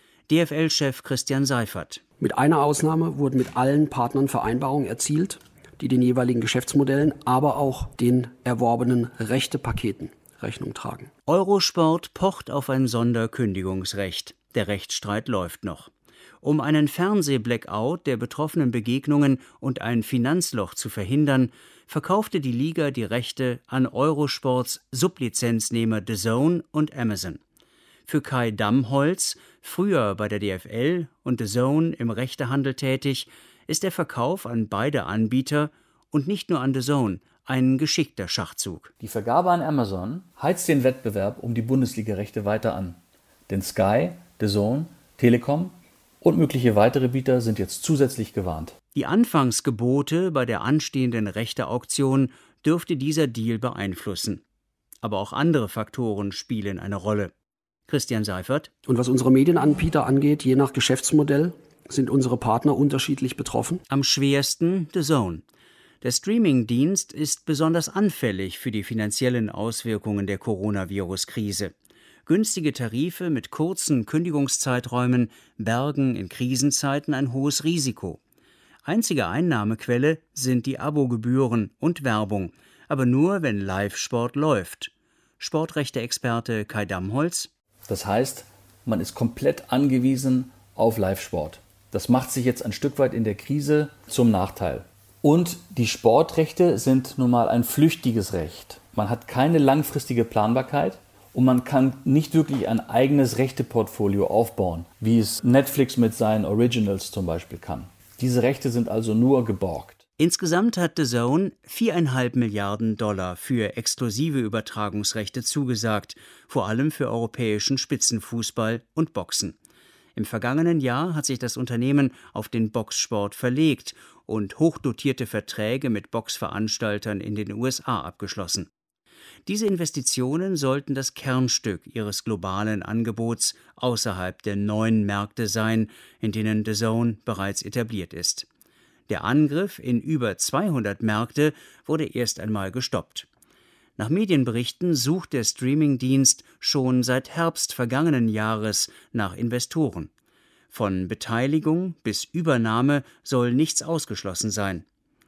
Speaker 15: DFL-Chef Christian Seifert.
Speaker 16: Mit einer Ausnahme wurden mit allen Partnern Vereinbarungen erzielt, die den jeweiligen Geschäftsmodellen, aber auch den erworbenen Rechtepaketen Rechnung tragen.
Speaker 15: Eurosport pocht auf ein Sonderkündigungsrecht. Der Rechtsstreit läuft noch. Um einen Fernseh-Blackout der betroffenen Begegnungen und ein Finanzloch zu verhindern, verkaufte die Liga die Rechte an Eurosports Sublizenznehmer DAZN und Amazon. Für Kai Damholz, früher bei der DFL und DAZN im Rechtehandel tätig, ist der Verkauf an beide Anbieter und nicht nur an DAZN ein geschickter Schachzug.
Speaker 17: Die Vergabe an Amazon heizt den Wettbewerb um die Bundesliga-Rechte weiter an. Denn Sky, DAZN, Telekom und mögliche weitere Bieter sind jetzt zusätzlich gewarnt.
Speaker 15: Die Anfangsgebote bei der anstehenden Rechteauktion dürfte dieser Deal beeinflussen. Aber auch andere Faktoren spielen eine Rolle. Christian Seifert.
Speaker 16: Und was unsere Medienanbieter angeht, je nach Geschäftsmodell, sind unsere Partner unterschiedlich betroffen?
Speaker 15: Am schwersten DAZN. Der Streaming-Dienst ist besonders anfällig für die finanziellen Auswirkungen der Coronavirus-Krise. Günstige Tarife mit kurzen Kündigungszeiträumen bergen in Krisenzeiten ein hohes Risiko. Einzige Einnahmequelle sind die Abogebühren und Werbung, aber nur, wenn Live-Sport läuft. Sportrechte-Experte Kai Damholz.
Speaker 17: Das heißt, man ist komplett angewiesen auf Live-Sport. Das macht sich jetzt ein Stück weit in der Krise zum Nachteil. Und die Sportrechte sind nun mal ein flüchtiges Recht. Man hat keine langfristige Planbarkeit und man kann nicht wirklich ein eigenes Rechteportfolio aufbauen, wie es Netflix mit seinen Originals zum Beispiel kann. Diese Rechte sind also nur geborgt.
Speaker 15: Insgesamt hat DAZN 4,5 Milliarden $ für exklusive Übertragungsrechte zugesagt, vor allem für europäischen Spitzenfußball und Boxen. Im vergangenen Jahr hat sich das Unternehmen auf den Boxsport verlegt und hochdotierte Verträge mit Boxveranstaltern in den USA abgeschlossen. Diese Investitionen sollten das Kernstück ihres globalen Angebots außerhalb der 9 Märkte sein, in denen DAZN bereits etabliert ist. Der Angriff in über 200 Märkte wurde erst einmal gestoppt. Nach Medienberichten sucht der Streamingdienst schon seit Herbst vergangenen Jahres nach Investoren. Von Beteiligung bis Übernahme soll nichts ausgeschlossen sein.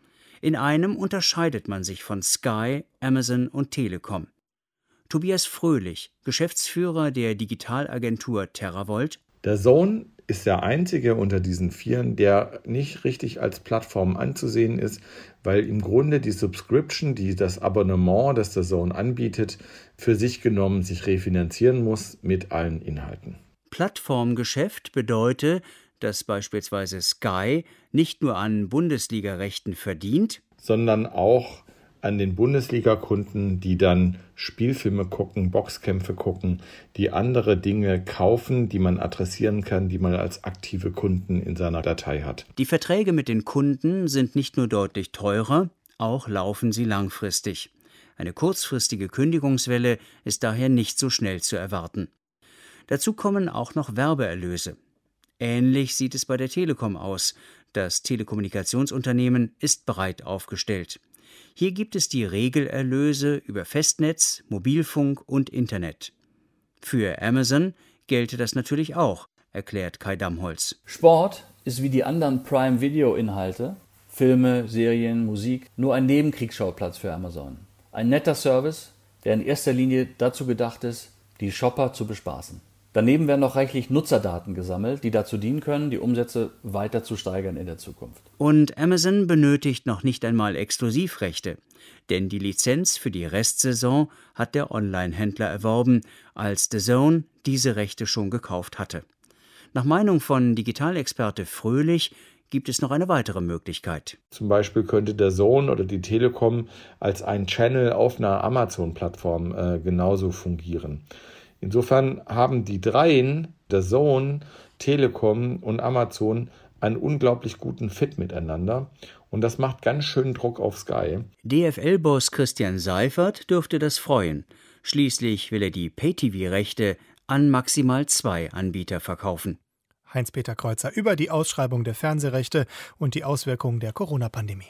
Speaker 15: In einem unterscheidet man sich von Sky, Amazon und Telekom. Tobias Fröhlich, Geschäftsführer der Digitalagentur TerraVolt:
Speaker 18: DAZN ist der einzige unter diesen 4, der nicht richtig als Plattform anzusehen ist, weil im Grunde die Subscription, das Abonnement, das DAZN anbietet, für sich genommen sich refinanzieren muss mit allen Inhalten.
Speaker 15: Plattformgeschäft bedeutet, dass beispielsweise Sky nicht nur an Bundesliga-Rechten verdient,
Speaker 18: sondern auch an den Bundesliga-Kunden, die dann Spielfilme gucken, Boxkämpfe gucken, die andere Dinge kaufen, die man adressieren kann, die man als aktive Kunden in seiner Datei hat.
Speaker 15: Die Verträge mit den Kunden sind nicht nur deutlich teurer, auch laufen sie langfristig. Eine kurzfristige Kündigungswelle ist daher nicht so schnell zu erwarten. Dazu kommen auch noch Werbeerlöse. Ähnlich sieht es bei der Telekom aus. Das Telekommunikationsunternehmen ist breit aufgestellt. Hier gibt es die Regelerlöse über Festnetz, Mobilfunk und Internet. Für Amazon gelte das natürlich auch, erklärt Kai Damholz.
Speaker 17: Sport ist wie die anderen Prime-Video-Inhalte, Filme, Serien, Musik, nur ein Nebenkriegsschauplatz für Amazon. Ein netter Service, der in erster Linie dazu gedacht ist, die Shopper zu bespaßen. Daneben werden noch reichlich Nutzerdaten gesammelt, die dazu dienen können, die Umsätze weiter zu steigern in der Zukunft.
Speaker 15: Und Amazon benötigt noch nicht einmal Exklusivrechte, denn die Lizenz für die Restsaison hat der Online-Händler erworben, als DAZN diese Rechte schon gekauft hatte. Nach Meinung von Digitalexperte Fröhlich gibt es noch eine weitere Möglichkeit.
Speaker 18: Zum Beispiel könnte DAZN oder die Telekom als ein Channel auf einer Amazon-Plattform genauso fungieren. Insofern haben die dreien, DAZN, Telekom und Amazon, einen unglaublich guten Fit miteinander. Und das macht ganz schön Druck auf Sky.
Speaker 15: DFL-Boss Christian Seifert dürfte das freuen. Schließlich will er die Pay-TV-Rechte an maximal 2 Anbieter verkaufen.
Speaker 2: Heinz-Peter Kreuzer über die Ausschreibung der Fernsehrechte und die Auswirkungen der Corona-Pandemie.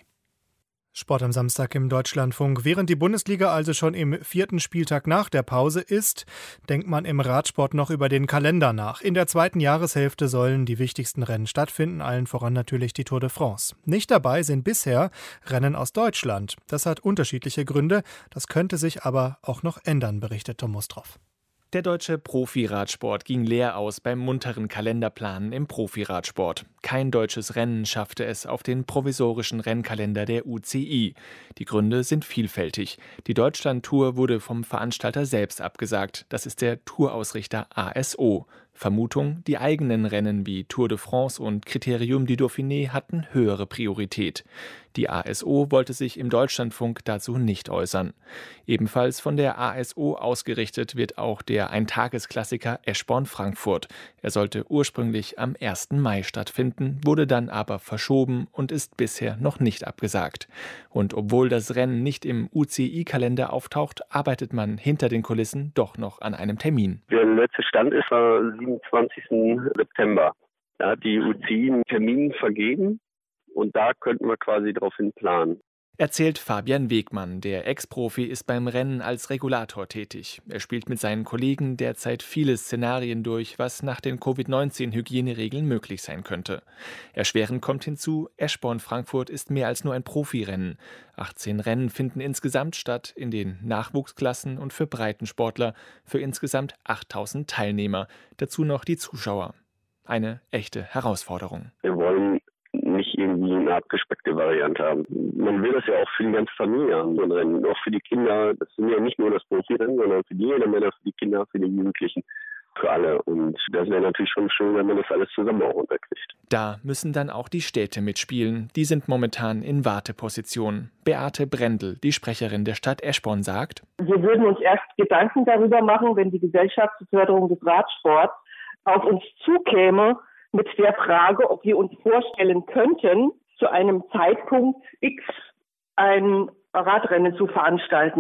Speaker 2: Sport am Samstag im Deutschlandfunk. Während die Bundesliga also schon im 4. Spieltag nach der Pause ist, denkt man im Radsport noch über den Kalender nach. In der 2. Jahreshälfte sollen die wichtigsten Rennen stattfinden, allen voran natürlich die Tour de France. Nicht dabei sind bisher Rennen aus Deutschland. Das hat unterschiedliche Gründe, das könnte sich aber auch noch ändern, berichtet Tom Mustroff.
Speaker 19: Der deutsche Profiradsport ging leer aus beim munteren Kalenderplanen im Profiradsport. Kein deutsches Rennen schaffte es auf den provisorischen Rennkalender der UCI. Die Gründe sind vielfältig. Die Deutschland-Tour wurde vom Veranstalter selbst abgesagt. Das ist der Tourausrichter ASO. Vermutung, die eigenen Rennen wie Tour de France und Critérium du Dauphiné hatten höhere Priorität. Die ASO wollte sich im Deutschlandfunk dazu nicht äußern. Ebenfalls von der ASO ausgerichtet wird auch der Eintagesklassiker Eschborn-Frankfurt. Er sollte ursprünglich am 1. Mai stattfinden, wurde dann aber verschoben und ist bisher noch nicht abgesagt. Und obwohl das Rennen nicht im UCI-Kalender auftaucht, arbeitet man hinter den Kulissen doch noch an einem Termin.
Speaker 20: Der letzte Stand ist am 27. September. Da hat die UCI einen Termin vergeben und da könnten wir quasi drauf hin planen.
Speaker 19: Erzählt Fabian Wegmann. Der Ex-Profi ist beim Rennen als Regulator tätig. Er spielt mit seinen Kollegen derzeit viele Szenarien durch, was nach den Covid-19-Hygieneregeln möglich sein könnte. Erschwerend kommt hinzu, Eschborn-Frankfurt ist mehr als nur ein Profirennen. 18 Rennen finden insgesamt statt, in den Nachwuchsklassen und für Breitensportler, für insgesamt 8.000 Teilnehmer. Dazu noch die Zuschauer. Eine echte Herausforderung.
Speaker 20: Wir wollen nicht irgendwie eine abgespeckte Variante haben. Man will das ja auch für die ganze Familie haben, so ein Rennen. Auch für die Kinder. Das sind ja nicht nur das Profirennen, sondern für die Männer, für die Kinder, für die Jugendlichen, für alle. Und das wäre natürlich schon schön, wenn man das alles zusammen auch unterkriegt.
Speaker 19: Da müssen dann auch die Städte mitspielen. Die sind momentan in Warteposition. Beate Brendel, die Sprecherin der Stadt Eschborn, sagt:
Speaker 21: Wir würden uns erst Gedanken darüber machen, wenn die Gesellschaft zur Förderung des Radsports auf uns zukäme, mit der Frage, ob wir uns vorstellen könnten, zu einem Zeitpunkt X ein Radrennen zu veranstalten.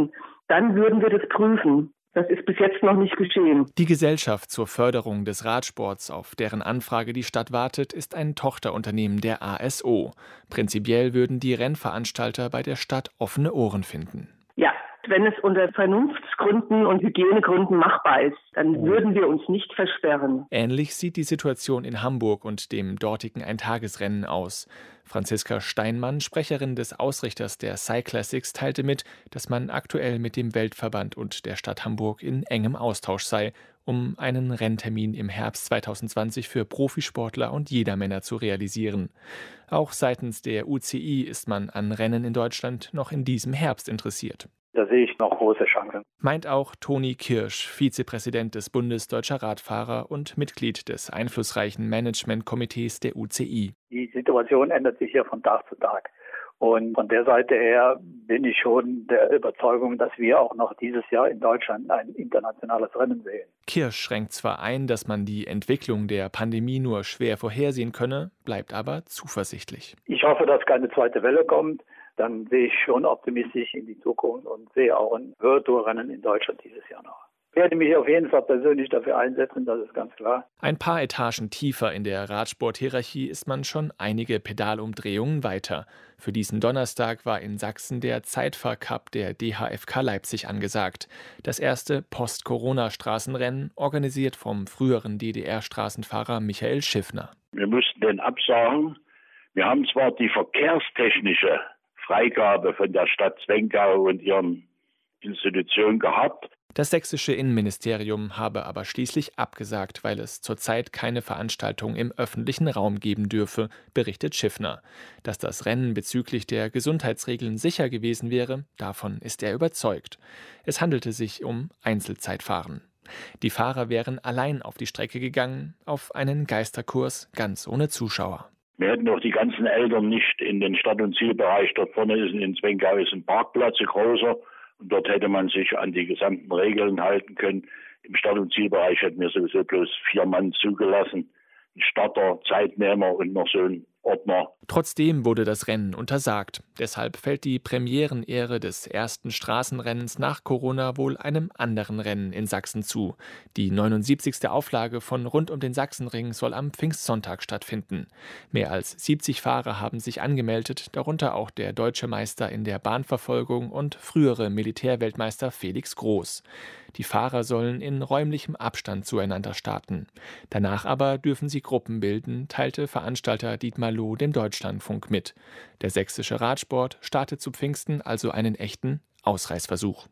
Speaker 21: dann würden wir das prüfen. Das ist bis jetzt noch nicht geschehen.
Speaker 19: Die Gesellschaft zur Förderung des Radsports, auf deren Anfrage die Stadt wartet, ist ein Tochterunternehmen der ASO. Prinzipiell würden die Rennveranstalter bei der Stadt offene Ohren finden.
Speaker 21: Ja, wenn es unter Vernunftsgründen und Hygienegründen machbar ist, dann würden wir uns nicht versperren.
Speaker 19: Ähnlich sieht die Situation in Hamburg und dem dortigen Eintagesrennen aus. Franziska Steinmann, Sprecherin des Ausrichters der Cyclassics, teilte mit, dass man aktuell mit dem Weltverband und der Stadt Hamburg in engem Austausch sei, um einen Renntermin im Herbst 2020 für Profisportler und Jedermänner zu realisieren. Auch seitens der UCI ist man an Rennen in Deutschland noch in diesem Herbst interessiert.
Speaker 1: Da sehe ich noch große Chancen.
Speaker 19: Meint auch Toni Kirsch, Vizepräsident des Bundes Deutscher Radfahrer und Mitglied des einflussreichen Managementkomitees der UCI.
Speaker 1: Die Situation ändert sich hier von Tag zu Tag. Und von der Seite her bin ich schon der Überzeugung, dass wir auch noch dieses Jahr in Deutschland ein internationales Rennen sehen.
Speaker 19: Kirsch schränkt zwar ein, dass man die Entwicklung der Pandemie nur schwer vorhersehen könne, bleibt aber zuversichtlich.
Speaker 1: Ich hoffe, dass keine zweite Welle kommt. Dann sehe ich schon optimistisch in die Zukunft und sehe auch ein World Tour Rennen in Deutschland dieses Jahr noch. Ich werde mich auf jeden Fall persönlich dafür einsetzen, das ist ganz klar.
Speaker 19: Ein paar Etagen tiefer in der Radsporthierarchie ist man schon einige Pedalumdrehungen weiter. Für diesen Donnerstag war in Sachsen der Zeitfahrcup der DHFK Leipzig angesagt. Das erste Post-Corona-Straßenrennen, organisiert vom früheren DDR-Straßenfahrer Michael Schiffner.
Speaker 22: Wir mussten den absagen. Wir haben zwar die verkehrstechnische Freigabe von der Stadt Zwenkau und ihren Institutionen gehabt.
Speaker 19: Das sächsische Innenministerium habe aber schließlich abgesagt, weil es zurzeit keine Veranstaltung im öffentlichen Raum geben dürfe, berichtet Schiffner. Dass das Rennen bezüglich der Gesundheitsregeln sicher gewesen wäre, davon ist er überzeugt. Es handelte sich um Einzelzeitfahren. Die Fahrer wären allein auf die Strecke gegangen, auf einen Geisterkurs, ganz ohne Zuschauer.
Speaker 22: Wir hätten auch die ganzen Eltern nicht in den Stadt- und Zielbereich. Dort vorne ist in Zwenkau ist ein Parkplatz, ein großer. Und dort hätte man sich an die gesamten Regeln halten können. Im Stadt- und Zielbereich hätten wir sowieso bloß 4 Mann zugelassen. Ein Starter, Zeitnehmer und noch so ein Ordner.
Speaker 19: Trotzdem wurde das Rennen untersagt. Deshalb fällt die Premierenehre des ersten Straßenrennens nach Corona wohl einem anderen Rennen in Sachsen zu. Die 79. Auflage von Rund um den Sachsenring soll am Pfingstsonntag stattfinden. Mehr als 70 Fahrer haben sich angemeldet, darunter auch der deutsche Meister in der Bahnverfolgung und frühere Militärweltmeister Felix Groß. Die Fahrer sollen in räumlichem Abstand zueinander starten. Danach aber dürfen sie Gruppen bilden, teilte Veranstalter Dietmar Loh dem Deutschlandfunk mit. Der sächsische Radsport startet zu Pfingsten also einen echten Ausreißversuch.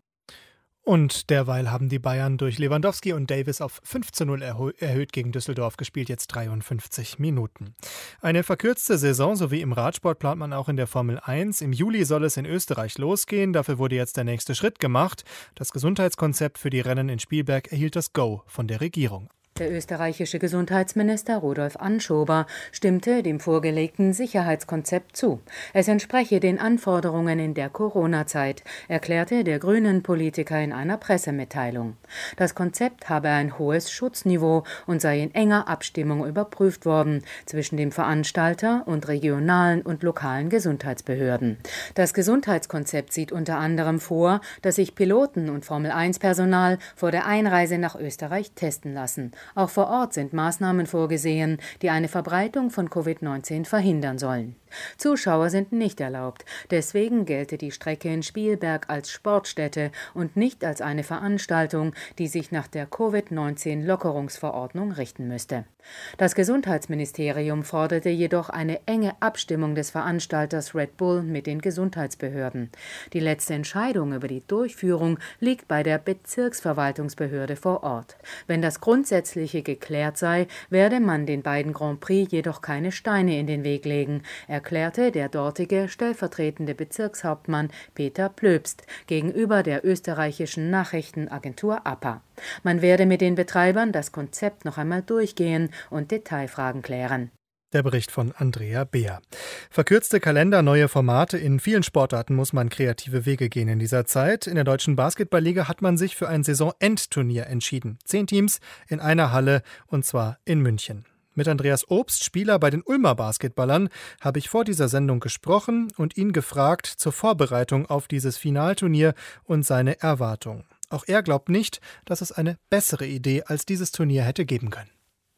Speaker 2: Und derweil haben die Bayern durch Lewandowski und Davis auf 5:0 erhöht gegen Düsseldorf gespielt, jetzt 53 Minuten. Eine verkürzte Saison sowie im Radsport plant man auch in der Formel 1. Im Juli soll es in Österreich losgehen, dafür wurde jetzt der nächste Schritt gemacht. Das Gesundheitskonzept für die Rennen in Spielberg erhielt das Go von der Regierung.
Speaker 23: Der österreichische Gesundheitsminister Rudolf Anschober stimmte dem vorgelegten Sicherheitskonzept zu. Es entspreche den Anforderungen in der Corona-Zeit, erklärte der Grünen-Politiker in einer Pressemitteilung. Das Konzept habe ein hohes Schutzniveau und sei in enger Abstimmung überprüft worden zwischen dem Veranstalter und regionalen und lokalen Gesundheitsbehörden. Das Gesundheitskonzept sieht unter anderem vor, dass sich Piloten und Formel-1-Personal vor der Einreise nach Österreich testen lassen. Auch vor Ort sind Maßnahmen vorgesehen, die eine Verbreitung von Covid-19 verhindern sollen. Zuschauer sind nicht erlaubt. Deswegen gelte die Strecke in Spielberg als Sportstätte und nicht als eine Veranstaltung, die sich nach der Covid-19-Lockerungsverordnung richten müsste. Das Gesundheitsministerium forderte jedoch eine enge Abstimmung des Veranstalters Red Bull mit den Gesundheitsbehörden. Die letzte Entscheidung über die Durchführung liegt bei der Bezirksverwaltungsbehörde vor Ort. Wenn das Grundsätzliche geklärt sei, werde man den beiden Grand Prix jedoch keine Steine in den Weg legen, erklärte der dortige stellvertretende Bezirkshauptmann Peter Plöbst gegenüber der österreichischen Nachrichtenagentur APA. Man werde mit den Betreibern das Konzept noch einmal durchgehen und Detailfragen klären.
Speaker 2: Der Bericht von Andrea Beer. Verkürzte Kalender, neue Formate. In vielen Sportarten muss man kreative Wege gehen in dieser Zeit. In der Deutschen Basketballliga hat man sich für ein Saisonendturnier entschieden. 10 Teams in einer Halle, und zwar in München. Mit Andreas Obst, Spieler bei den Ulmer Basketballern, habe ich vor dieser Sendung gesprochen und ihn gefragt zur Vorbereitung auf dieses Finalturnier und seine Erwartungen. Auch er glaubt nicht, dass es eine bessere Idee als dieses Turnier hätte geben können.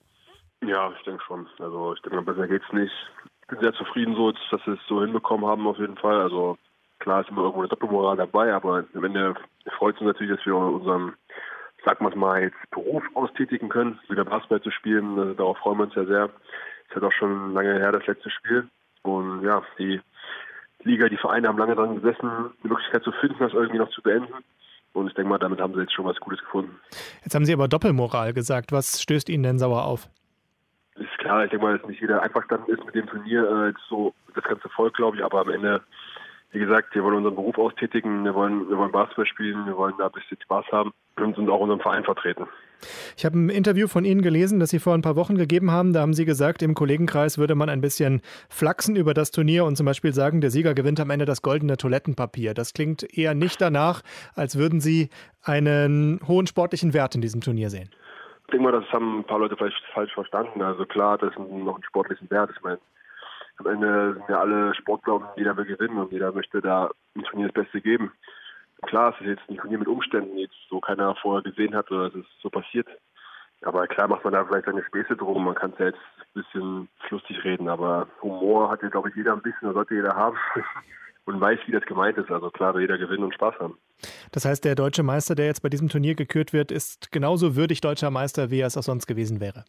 Speaker 3: Ja, ich denke schon. Also ich denke, besser geht's nicht. Ich bin sehr zufrieden, so, dass wir es so hinbekommen haben auf jeden Fall. Also klar ist immer irgendwo eine Doppelmoral dabei, aber am Ende freut es uns natürlich, dass wir unseren, sagen wir es mal, jetzt Beruf austätigen können, wieder Basketball zu spielen. Also darauf freuen wir uns ja sehr. Es ist halt auch schon lange her, das letzte Spiel. Und ja, die Liga, die Vereine haben lange daran gesessen, die Möglichkeit zu finden, das irgendwie noch zu beenden. Und ich denke mal, damit haben sie jetzt schon was Gutes gefunden.
Speaker 2: Jetzt haben Sie aber Doppelmoral gesagt. Was stößt Ihnen denn sauer auf?
Speaker 3: Ist klar, ich denke mal, dass nicht jeder einverstanden ist mit dem Turnier, jetzt so das ganze Volk, glaube ich, aber am Ende, wie gesagt, wir wollen unseren Beruf austätigen, wir wollen Basketball spielen, wir wollen da ein bisschen Spaß haben und sind auch unseren Verein vertreten.
Speaker 2: Ich habe ein Interview von Ihnen gelesen, das Sie vor ein paar Wochen gegeben haben. Da haben Sie gesagt, im Kollegenkreis würde man ein bisschen flachsen über das Turnier und zum Beispiel sagen, der Sieger gewinnt am Ende das goldene Toilettenpapier. Das klingt eher nicht danach, als würden Sie einen hohen sportlichen Wert in diesem Turnier sehen.
Speaker 3: Ich denke mal, das haben ein paar Leute vielleicht falsch verstanden. Also klar, das ist noch einen sportlichen Wert. Ich meine, am Ende sind ja alle Sportler und jeder will gewinnen und jeder möchte da im Turnier das Beste geben. Klar, es ist jetzt ein Turnier mit Umständen, die jetzt so keiner vorher gesehen hat oder es ist so passiert. Aber klar macht man da vielleicht seine Späße drum. Man kann es ja jetzt ein bisschen lustig reden, aber Humor hat ja, glaube ich, jeder ein bisschen, oder sollte jeder haben und weiß, wie das gemeint ist. Also klar, will jeder gewinnen und Spaß haben.
Speaker 2: Das heißt, der deutsche Meister, der jetzt bei diesem Turnier gekürt wird, ist genauso würdig deutscher Meister, wie er es auch sonst gewesen wäre.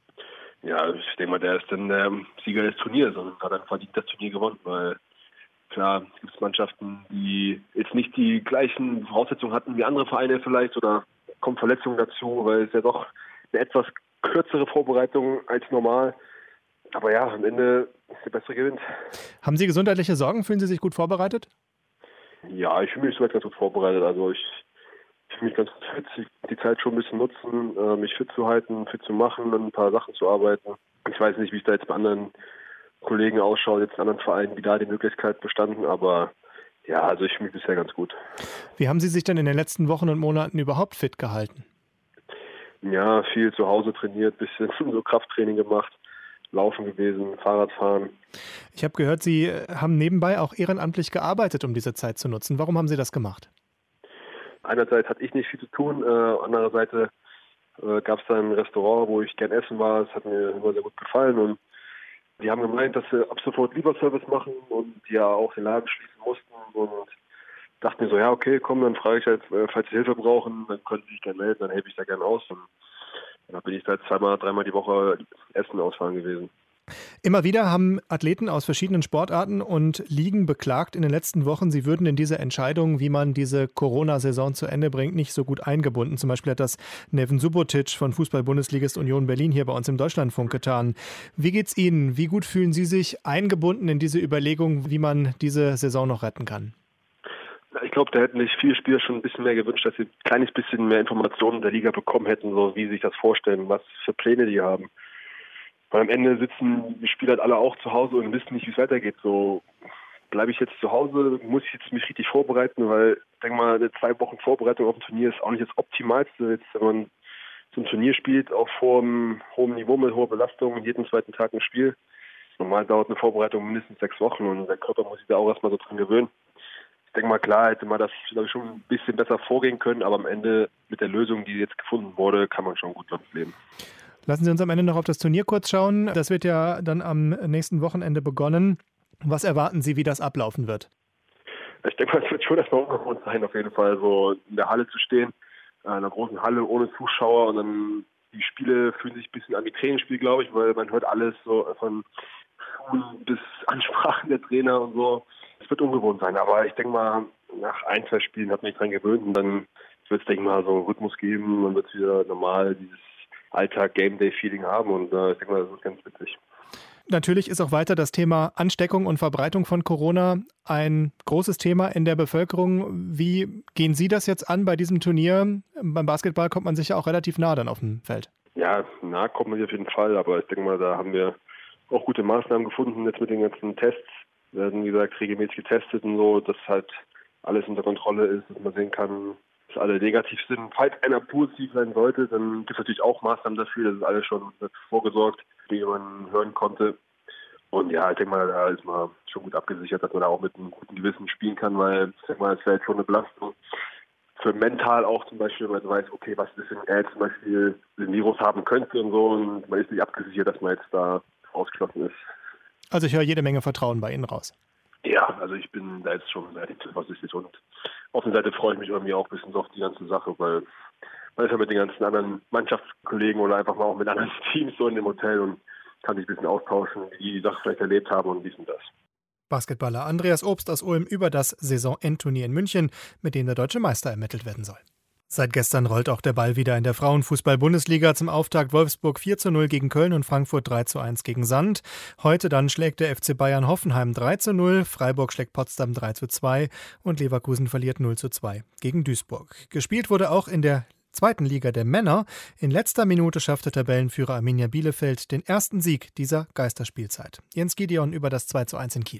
Speaker 3: Ja, ich denke mal, der ist dann der Sieger des Turniers und hat dann verdient das Turnier gewonnen, weil klar gibt es Mannschaften, die jetzt nicht die gleichen Voraussetzungen hatten wie andere Vereine vielleicht oder kommen Verletzungen dazu, weil es ja doch eine etwas kürzere Vorbereitung als normal. Aber ja, am Ende ist der Bessere gewinnt.
Speaker 2: Haben Sie gesundheitliche Sorgen? Fühlen Sie sich gut vorbereitet?
Speaker 3: Ja, ich fühle mich soweit ganz gut vorbereitet. Also ich fühle mich ganz gut fit. Die Zeit schon ein bisschen nutzen, mich fit zu halten, fit zu machen, an ein paar Sachen zu arbeiten. Ich weiß nicht, wie es da jetzt bei anderen Kollegen ausschaut, jetzt in anderen Vereinen, wie da die Möglichkeit bestanden. Aber ja, also ich fühle mich bisher ganz gut.
Speaker 2: Wie haben Sie sich denn in den letzten Wochen und Monaten überhaupt fit gehalten?
Speaker 3: Ja, viel zu Hause trainiert, bisschen so Krafttraining gemacht. Laufen gewesen, Fahrradfahren.
Speaker 2: Ich habe gehört, Sie haben nebenbei auch ehrenamtlich gearbeitet, um diese Zeit zu nutzen. Warum haben Sie das gemacht?
Speaker 3: Einerseits hatte ich nicht viel zu tun, andererseits gab es da ein Restaurant, wo ich gern essen war. Das hat mir immer sehr gut gefallen und die haben gemeint, dass sie ab sofort Lieferservice machen und die ja auch den Laden schließen mussten und dachte mir so, ja okay, komm, dann frage ich halt, falls sie Hilfe brauchen, dann können sie sich gerne melden, dann helfe ich da gerne aus. Und da bin ich seit 2-3 die Woche Essen ausfahren gewesen.
Speaker 2: Immer wieder haben Athleten aus verschiedenen Sportarten und Ligen beklagt in den letzten Wochen, sie würden in diese Entscheidung, wie man diese Corona-Saison zu Ende bringt, nicht so gut eingebunden. Zum Beispiel hat das Neven Subotic von Fußball-Bundesligist Union Berlin hier bei uns im Deutschlandfunk getan. Wie geht's Ihnen? Wie gut fühlen Sie sich eingebunden in diese Überlegung, wie man diese Saison noch retten kann?
Speaker 3: Ich glaube, da hätten sich viele Spieler schon ein bisschen mehr gewünscht, dass sie ein kleines bisschen mehr Informationen der Liga bekommen hätten, so wie sie sich das vorstellen, was für Pläne die haben. Weil am Ende sitzen die Spieler halt alle auch zu Hause und wissen nicht, wie es weitergeht. So bleibe ich jetzt zu Hause, muss ich jetzt mich richtig vorbereiten, weil ich denke mal, eine 2 Wochen Vorbereitung auf ein Turnier ist auch nicht das Optimalste. Jetzt, wenn man so ein Turnier spielt, auf hohem Niveau mit hoher Belastung, jeden zweiten Tag ein Spiel. Normal dauert eine Vorbereitung mindestens 6 Wochen und der Körper muss sich da auch erstmal so dran gewöhnen. Ich denke mal, klar hätte man das glaube ich, schon ein bisschen besser vorgehen können, aber am Ende mit der Lösung, die jetzt gefunden wurde, kann man schon gut damit leben.
Speaker 2: Lassen Sie uns am Ende noch auf das Turnier kurz schauen. Das wird ja dann am nächsten Wochenende begonnen. Was erwarten Sie, wie das ablaufen wird?
Speaker 3: Ich denke mal, es wird schon erstmal ungewohnt sein, auf jeden Fall so in der Halle zu stehen, in einer großen Halle ohne Zuschauer und dann die Spiele fühlen sich ein bisschen an wie Trainingsspiel, glaube ich, weil man hört alles so von Schuhen bis Ansprachen der Trainer und so. Es wird ungewohnt sein, aber ich denke mal, nach 1-2 Spielen hat man sich dran gewöhnt und dann wird es, denke ich mal, so einen Rhythmus geben, man wird wieder normal dieses Alltag-Game-Day-Feeling haben und ich denke mal, das ist ganz witzig.
Speaker 2: Natürlich ist auch weiter das Thema Ansteckung und Verbreitung von Corona ein großes Thema in der Bevölkerung. Wie gehen Sie das jetzt an bei diesem Turnier? Beim Basketball kommt man sicher auch relativ nah dann auf dem Feld.
Speaker 3: Ja, nah kommt man auf jeden Fall, aber ich denke mal, da haben wir auch gute Maßnahmen gefunden jetzt mit den ganzen Tests. Wir werden, wie gesagt, regelmäßig getestet und so, dass halt alles unter Kontrolle ist, dass man sehen kann, dass alle negativ sind. Falls einer positiv sein sollte, dann gibt es natürlich auch Maßnahmen dafür. Das ist alles schon vorgesorgt, wie man hören konnte. Und ja, ich denke mal, da ist man schon gut abgesichert, dass man da auch mit einem guten Gewissen spielen kann, weil ich denke mal, es wäre jetzt schon eine Belastung. Für mental auch zum Beispiel, wenn man weiß, okay, was ist, wenn er jetzt zum Beispiel den Virus haben könnte und so, und man ist nicht abgesichert, dass man jetzt da ausgeschlossen ist.
Speaker 2: Also ich höre jede Menge Vertrauen bei Ihnen raus.
Speaker 3: Ja, also ich bin da jetzt schon relativ zuversichtlich und auf der Seite freue ich mich irgendwie auch ein bisschen so auf die ganze Sache, weil man ist ja mit den ganzen anderen Mannschaftskollegen oder einfach mal auch mit anderen Teams so in dem Hotel und kann sich ein bisschen austauschen, wie die Sache vielleicht erlebt haben und dies und das.
Speaker 2: Basketballer Andreas Obst aus Ulm über das Saisonendturnier in München, mit dem der deutsche Meister ermittelt werden soll. Seit gestern rollt auch der Ball wieder in der Frauenfußball-Bundesliga. Zum Auftakt Wolfsburg 4:0 gegen Köln und Frankfurt 3:1 gegen Sand. Heute dann schlägt der FC Bayern Hoffenheim 3:0, Freiburg schlägt Potsdam 3:2 und Leverkusen verliert 0:2 gegen Duisburg. Gespielt wurde auch in der zweiten Liga der Männer. In letzter Minute schaffte Tabellenführer Arminia Bielefeld den ersten Sieg dieser Geisterspielzeit. Jens Gideon über das 2:1 in Kiel.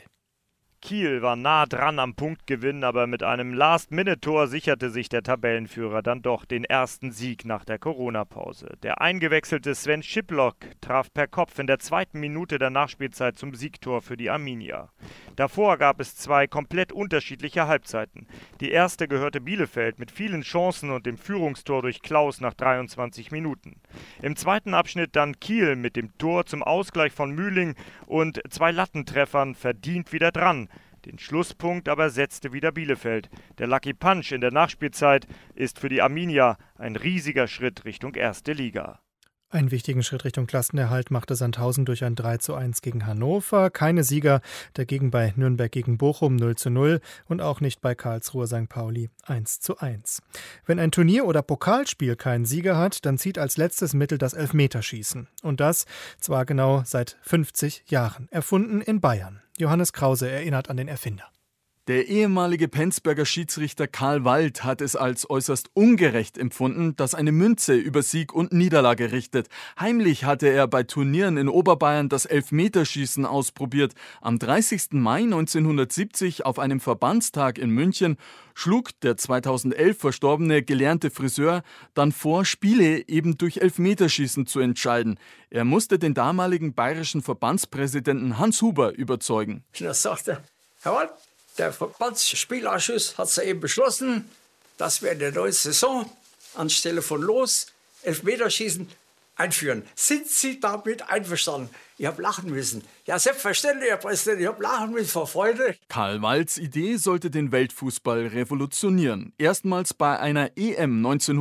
Speaker 4: Kiel war nah dran am Punktgewinn, aber mit einem Last-Minute-Tor sicherte sich der Tabellenführer dann doch den ersten Sieg nach der Corona-Pause. Der eingewechselte Sven Schiplock traf per Kopf in der zweiten Minute der Nachspielzeit zum Siegtor für die Arminia. Davor gab es zwei komplett unterschiedliche Halbzeiten. Die erste gehörte Bielefeld mit vielen Chancen und dem Führungstor durch Klaus nach 23 Minuten. Im zweiten Abschnitt dann Kiel mit dem Tor zum Ausgleich von Mühling und zwei Lattentreffern verdient wieder dran. Den Schlusspunkt aber setzte wieder Bielefeld. Der Lucky Punch in der Nachspielzeit ist für die Arminia ein riesiger Schritt Richtung erste Liga.
Speaker 2: Einen wichtigen Schritt Richtung Klassenerhalt machte Sandhausen durch ein 3:1 gegen Hannover. Keine Sieger, dagegen bei Nürnberg gegen Bochum 0:0 und auch nicht bei Karlsruhe St. Pauli 1:1. Wenn ein Turnier- oder Pokalspiel keinen Sieger hat, dann zieht als letztes Mittel das Elfmeterschießen. Und das zwar genau seit 50 Jahren. Erfunden in Bayern. Johannes Krause erinnert an den Erfinder.
Speaker 5: Der ehemalige Penzberger Schiedsrichter Karl Wald hat es als äußerst ungerecht empfunden, dass eine Münze über Sieg und Niederlage richtet. Heimlich hatte er bei Turnieren in Oberbayern das Elfmeterschießen ausprobiert. Am 30. Mai 1970 auf einem Verbandstag in München schlug der 2011 verstorbene gelernte Friseur dann vor, Spiele eben durch Elfmeterschießen zu entscheiden. Er musste den damaligen bayerischen Verbandspräsidenten Hans Huber überzeugen.
Speaker 6: Er sagte, Herr Wald, der Verbandsspielausschuss hat eben beschlossen, dass wir in der neuen Saison anstelle von Los Elfmeterschießen einführen. Sind Sie damit einverstanden? Ich habe lachen müssen. Ja, selbstverständlich, Herr Präsident, ich habe lachen müssen vor Freude.
Speaker 5: Karl Walds Idee sollte den Weltfußball revolutionieren. Erstmals bei einer EM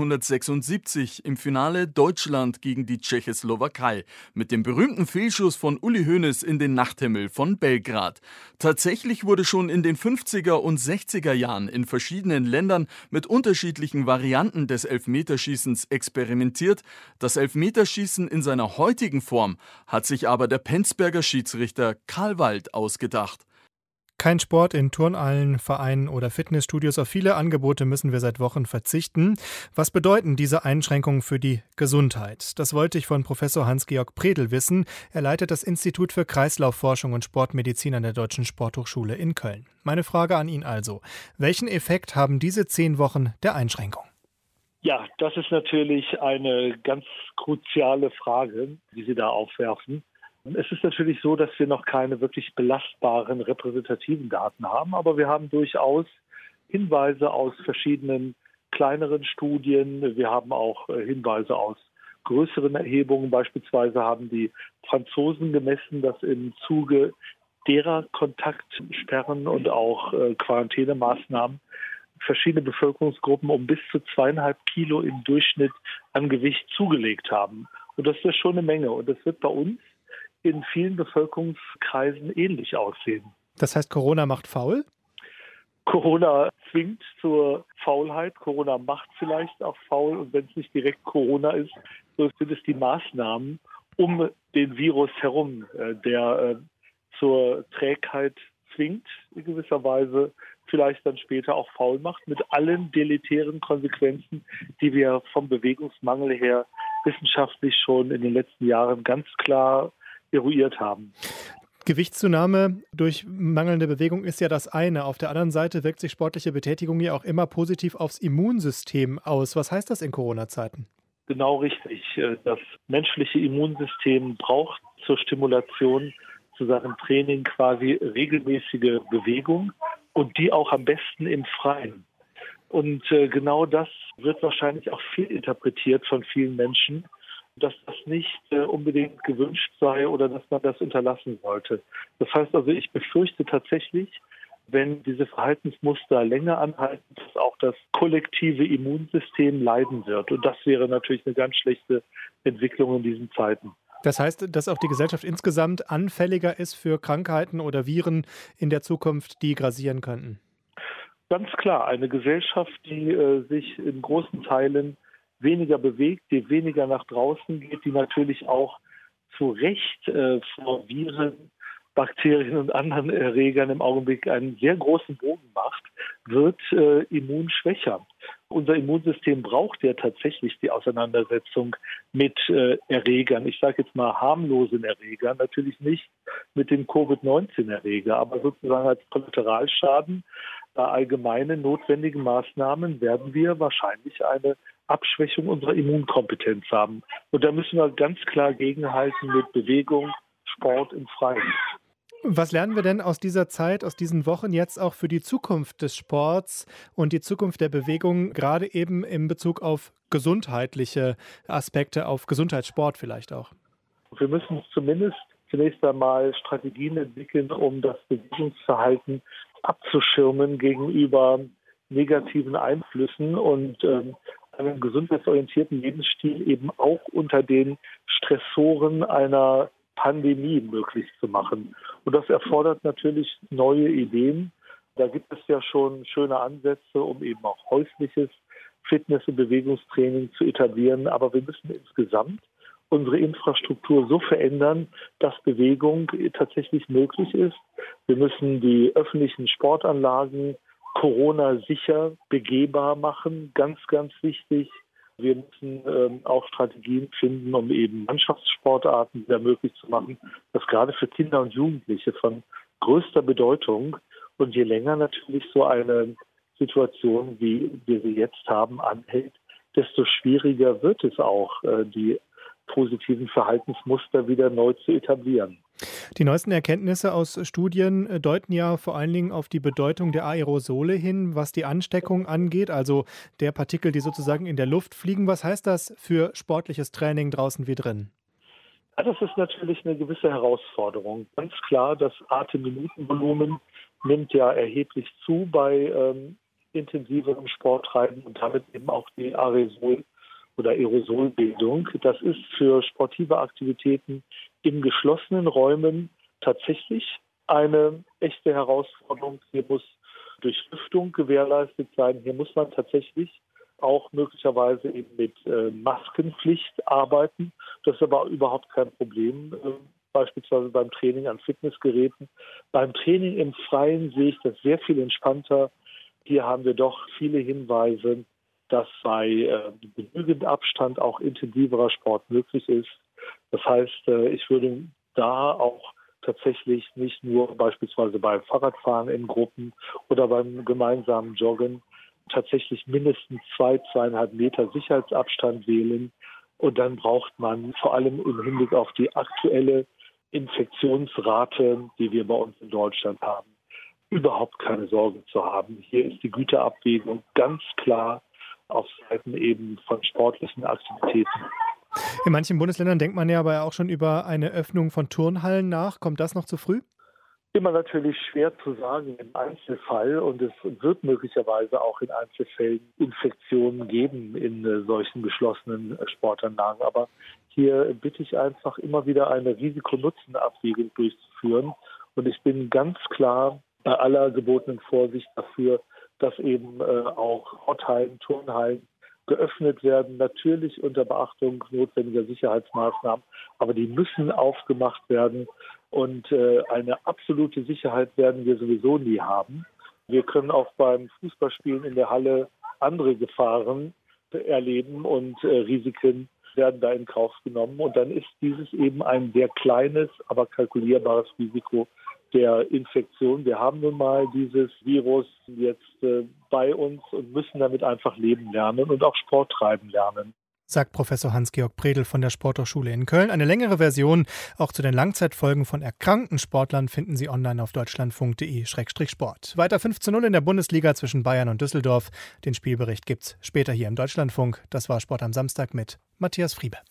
Speaker 5: 1976 im Finale Deutschland gegen die Tschechoslowakei mit dem berühmten Fehlschuss von Uli Hoeneß in den Nachthimmel von Belgrad. Tatsächlich wurde schon in den 50er und 60er Jahren in verschiedenen Ländern mit unterschiedlichen Varianten des Elfmeterschießens experimentiert. Das Elfmeterschießen in seiner heutigen Form hat sich aber der Penzberger Schiedsrichter Karl Wald ausgedacht.
Speaker 2: Kein Sport in Turnhallen, Vereinen oder Fitnessstudios. Auf viele Angebote müssen wir seit Wochen verzichten. Was bedeuten diese Einschränkungen für die Gesundheit? Das wollte ich von Professor Hans-Georg Predel wissen. Er leitet das Institut für Kreislaufforschung und Sportmedizin an der Deutschen Sporthochschule in Köln. Meine Frage an ihn also: Welchen Effekt haben diese 10 Wochen der Einschränkung?
Speaker 24: Ja, das ist natürlich eine ganz kruziale Frage, die Sie da aufwerfen. Es ist natürlich so, dass wir noch keine wirklich belastbaren repräsentativen Daten haben, aber wir haben durchaus Hinweise aus verschiedenen kleineren Studien. Wir haben auch Hinweise aus größeren Erhebungen. Beispielsweise haben die Franzosen gemessen, dass im Zuge derer Kontaktsperren und auch Quarantänemaßnahmen verschiedene Bevölkerungsgruppen um bis zu 2,5 Kilo im Durchschnitt an Gewicht zugelegt haben. Und das ist schon eine Menge. Und das wird bei uns in vielen Bevölkerungskreisen ähnlich aussehen.
Speaker 2: Das heißt, Corona macht faul?
Speaker 24: Corona zwingt zur Faulheit. Corona macht vielleicht auch faul. Und wenn es nicht direkt Corona ist, so sind es die Maßnahmen um den Virus herum, der zur Trägheit zwingt, in gewisser Weise vielleicht dann später auch faul macht, mit allen deletären Konsequenzen, die wir vom Bewegungsmangel her wissenschaftlich schon in den letzten Jahren ganz klar eruiert haben.
Speaker 2: Gewichtszunahme durch mangelnde Bewegung ist ja das eine. Auf der anderen Seite wirkt sich sportliche Betätigung ja auch immer positiv aufs Immunsystem aus. Was heißt das in Corona-Zeiten?
Speaker 24: Genau richtig. Das menschliche Immunsystem braucht zur Stimulation zu seinem Training quasi regelmäßige Bewegung und die auch am besten im Freien. Und genau das wird wahrscheinlich auch fehlinterpretiert von vielen Menschen, dass das nicht unbedingt gewünscht sei oder dass man das unterlassen sollte. Das heißt also, ich befürchte tatsächlich, wenn diese Verhaltensmuster länger anhalten, dass auch das kollektive Immunsystem leiden wird. Und das wäre natürlich eine ganz schlechte Entwicklung in diesen Zeiten.
Speaker 2: Das heißt, dass auch die Gesellschaft insgesamt anfälliger ist für Krankheiten oder Viren in der Zukunft, die grassieren könnten?
Speaker 24: Ganz klar, eine Gesellschaft, die sich in großen Teilen weniger bewegt, die weniger nach draußen geht, die natürlich auch zu Recht vor Viren, Bakterien und anderen Erregern im Augenblick einen sehr großen Bogen macht, wird immunschwächer. Unser Immunsystem braucht ja tatsächlich die Auseinandersetzung mit Erregern. Ich sage jetzt mal harmlosen Erregern, natürlich nicht mit dem Covid-19-Erreger, aber sozusagen als Kollateralschaden bei allgemeinen notwendigen Maßnahmen werden wir wahrscheinlich eine Abschwächung unserer Immunkompetenz haben. Und da müssen wir ganz klar gegenhalten mit Bewegung, Sport im Freien.
Speaker 2: Was lernen wir denn aus dieser Zeit, aus diesen Wochen jetzt auch für die Zukunft des Sports und die Zukunft der Bewegung, gerade eben in Bezug auf gesundheitliche Aspekte, auf Gesundheitssport vielleicht auch?
Speaker 24: Wir müssen zunächst einmal Strategien entwickeln, um das Bewegungsverhalten abzuschirmen gegenüber negativen Einflüssen und einen gesundheitsorientierten Lebensstil eben auch unter den Stressoren einer Pandemie möglich zu machen. Und das erfordert natürlich neue Ideen. Da gibt es ja schon schöne Ansätze, um eben auch häusliches Fitness- und Bewegungstraining zu etablieren. Aber wir müssen insgesamt unsere Infrastruktur so verändern, dass Bewegung tatsächlich möglich ist. Wir müssen die öffentlichen Sportanlagen Corona-sicher begehbar machen. Ganz, ganz wichtig. Wir müssen auch Strategien finden, um eben Mannschaftssportarten wieder möglich zu machen. Das gerade für Kinder und Jugendliche von größter Bedeutung. Und je länger natürlich so eine Situation, wie wir sie jetzt haben, anhält, desto schwieriger wird es auch, die positiven Verhaltensmuster wieder neu zu etablieren.
Speaker 2: Die neuesten Erkenntnisse aus Studien deuten ja vor allen Dingen auf die Bedeutung der Aerosole hin, was die Ansteckung angeht, also der Partikel, die sozusagen in der Luft fliegen. Was heißt das für sportliches Training draußen wie drin?
Speaker 24: Ja, das ist natürlich eine gewisse Herausforderung. Ganz klar, das Atemminutenvolumen nimmt ja erheblich zu bei intensiverem Sporttreiben und damit eben auch die Aerosol- oder Aerosolbildung. Das ist für sportive Aktivitäten in geschlossenen Räumen tatsächlich eine echte Herausforderung. Hier muss Durchlüftung gewährleistet sein. Hier muss man tatsächlich auch möglicherweise eben mit Maskenpflicht arbeiten. Das ist aber überhaupt kein Problem, beispielsweise beim Training an Fitnessgeräten. Beim Training im Freien sehe ich das sehr viel entspannter. Hier haben wir doch viele Hinweise, dass bei genügend Abstand auch intensiverer Sport möglich ist. Das heißt, ich würde da auch tatsächlich nicht nur beispielsweise beim Fahrradfahren in Gruppen oder beim gemeinsamen Joggen tatsächlich mindestens 2,5 Meter Sicherheitsabstand wählen. Und dann braucht man vor allem im Hinblick auf die aktuelle Infektionsrate, die wir bei uns in Deutschland haben, überhaupt keine Sorge zu haben. Hier ist die Güterabwägung ganz klar auf Seiten eben von sportlichen Aktivitäten.
Speaker 2: In manchen Bundesländern denkt man ja aber auch schon über eine Öffnung von Turnhallen nach. Kommt das noch zu früh?
Speaker 24: Immer natürlich schwer zu sagen im Einzelfall und es wird möglicherweise auch in Einzelfällen Infektionen geben in solchen geschlossenen Sportanlagen. Aber hier bitte ich einfach immer wieder eine Risiko-Nutzen-Abwägung durchzuführen und ich bin ganz klar bei aller gebotenen Vorsicht dafür, dass eben auch Sporthallen, Turnhallen geöffnet werden, natürlich unter Beachtung notwendiger Sicherheitsmaßnahmen, aber die müssen aufgemacht werden und eine absolute Sicherheit werden wir sowieso nie haben. Wir können auch beim Fußballspielen in der Halle andere Gefahren erleben und Risiken werden da in Kauf genommen. Und dann ist dieses eben ein sehr kleines, aber kalkulierbares Risiko der Infektion. Wir haben nun mal dieses Virus jetzt bei uns und müssen damit einfach leben lernen und auch Sport treiben lernen.
Speaker 2: Sagt Professor Hans-Georg Predel von der Sporthochschule in Köln. Eine längere Version auch zu den Langzeitfolgen von erkrankten Sportlern finden Sie online auf deutschlandfunk.de/sport. Weiter 5:0 in der Bundesliga zwischen Bayern und Düsseldorf. Den Spielbericht gibt's später hier im Deutschlandfunk. Das war Sport am Samstag mit Matthias Friebe.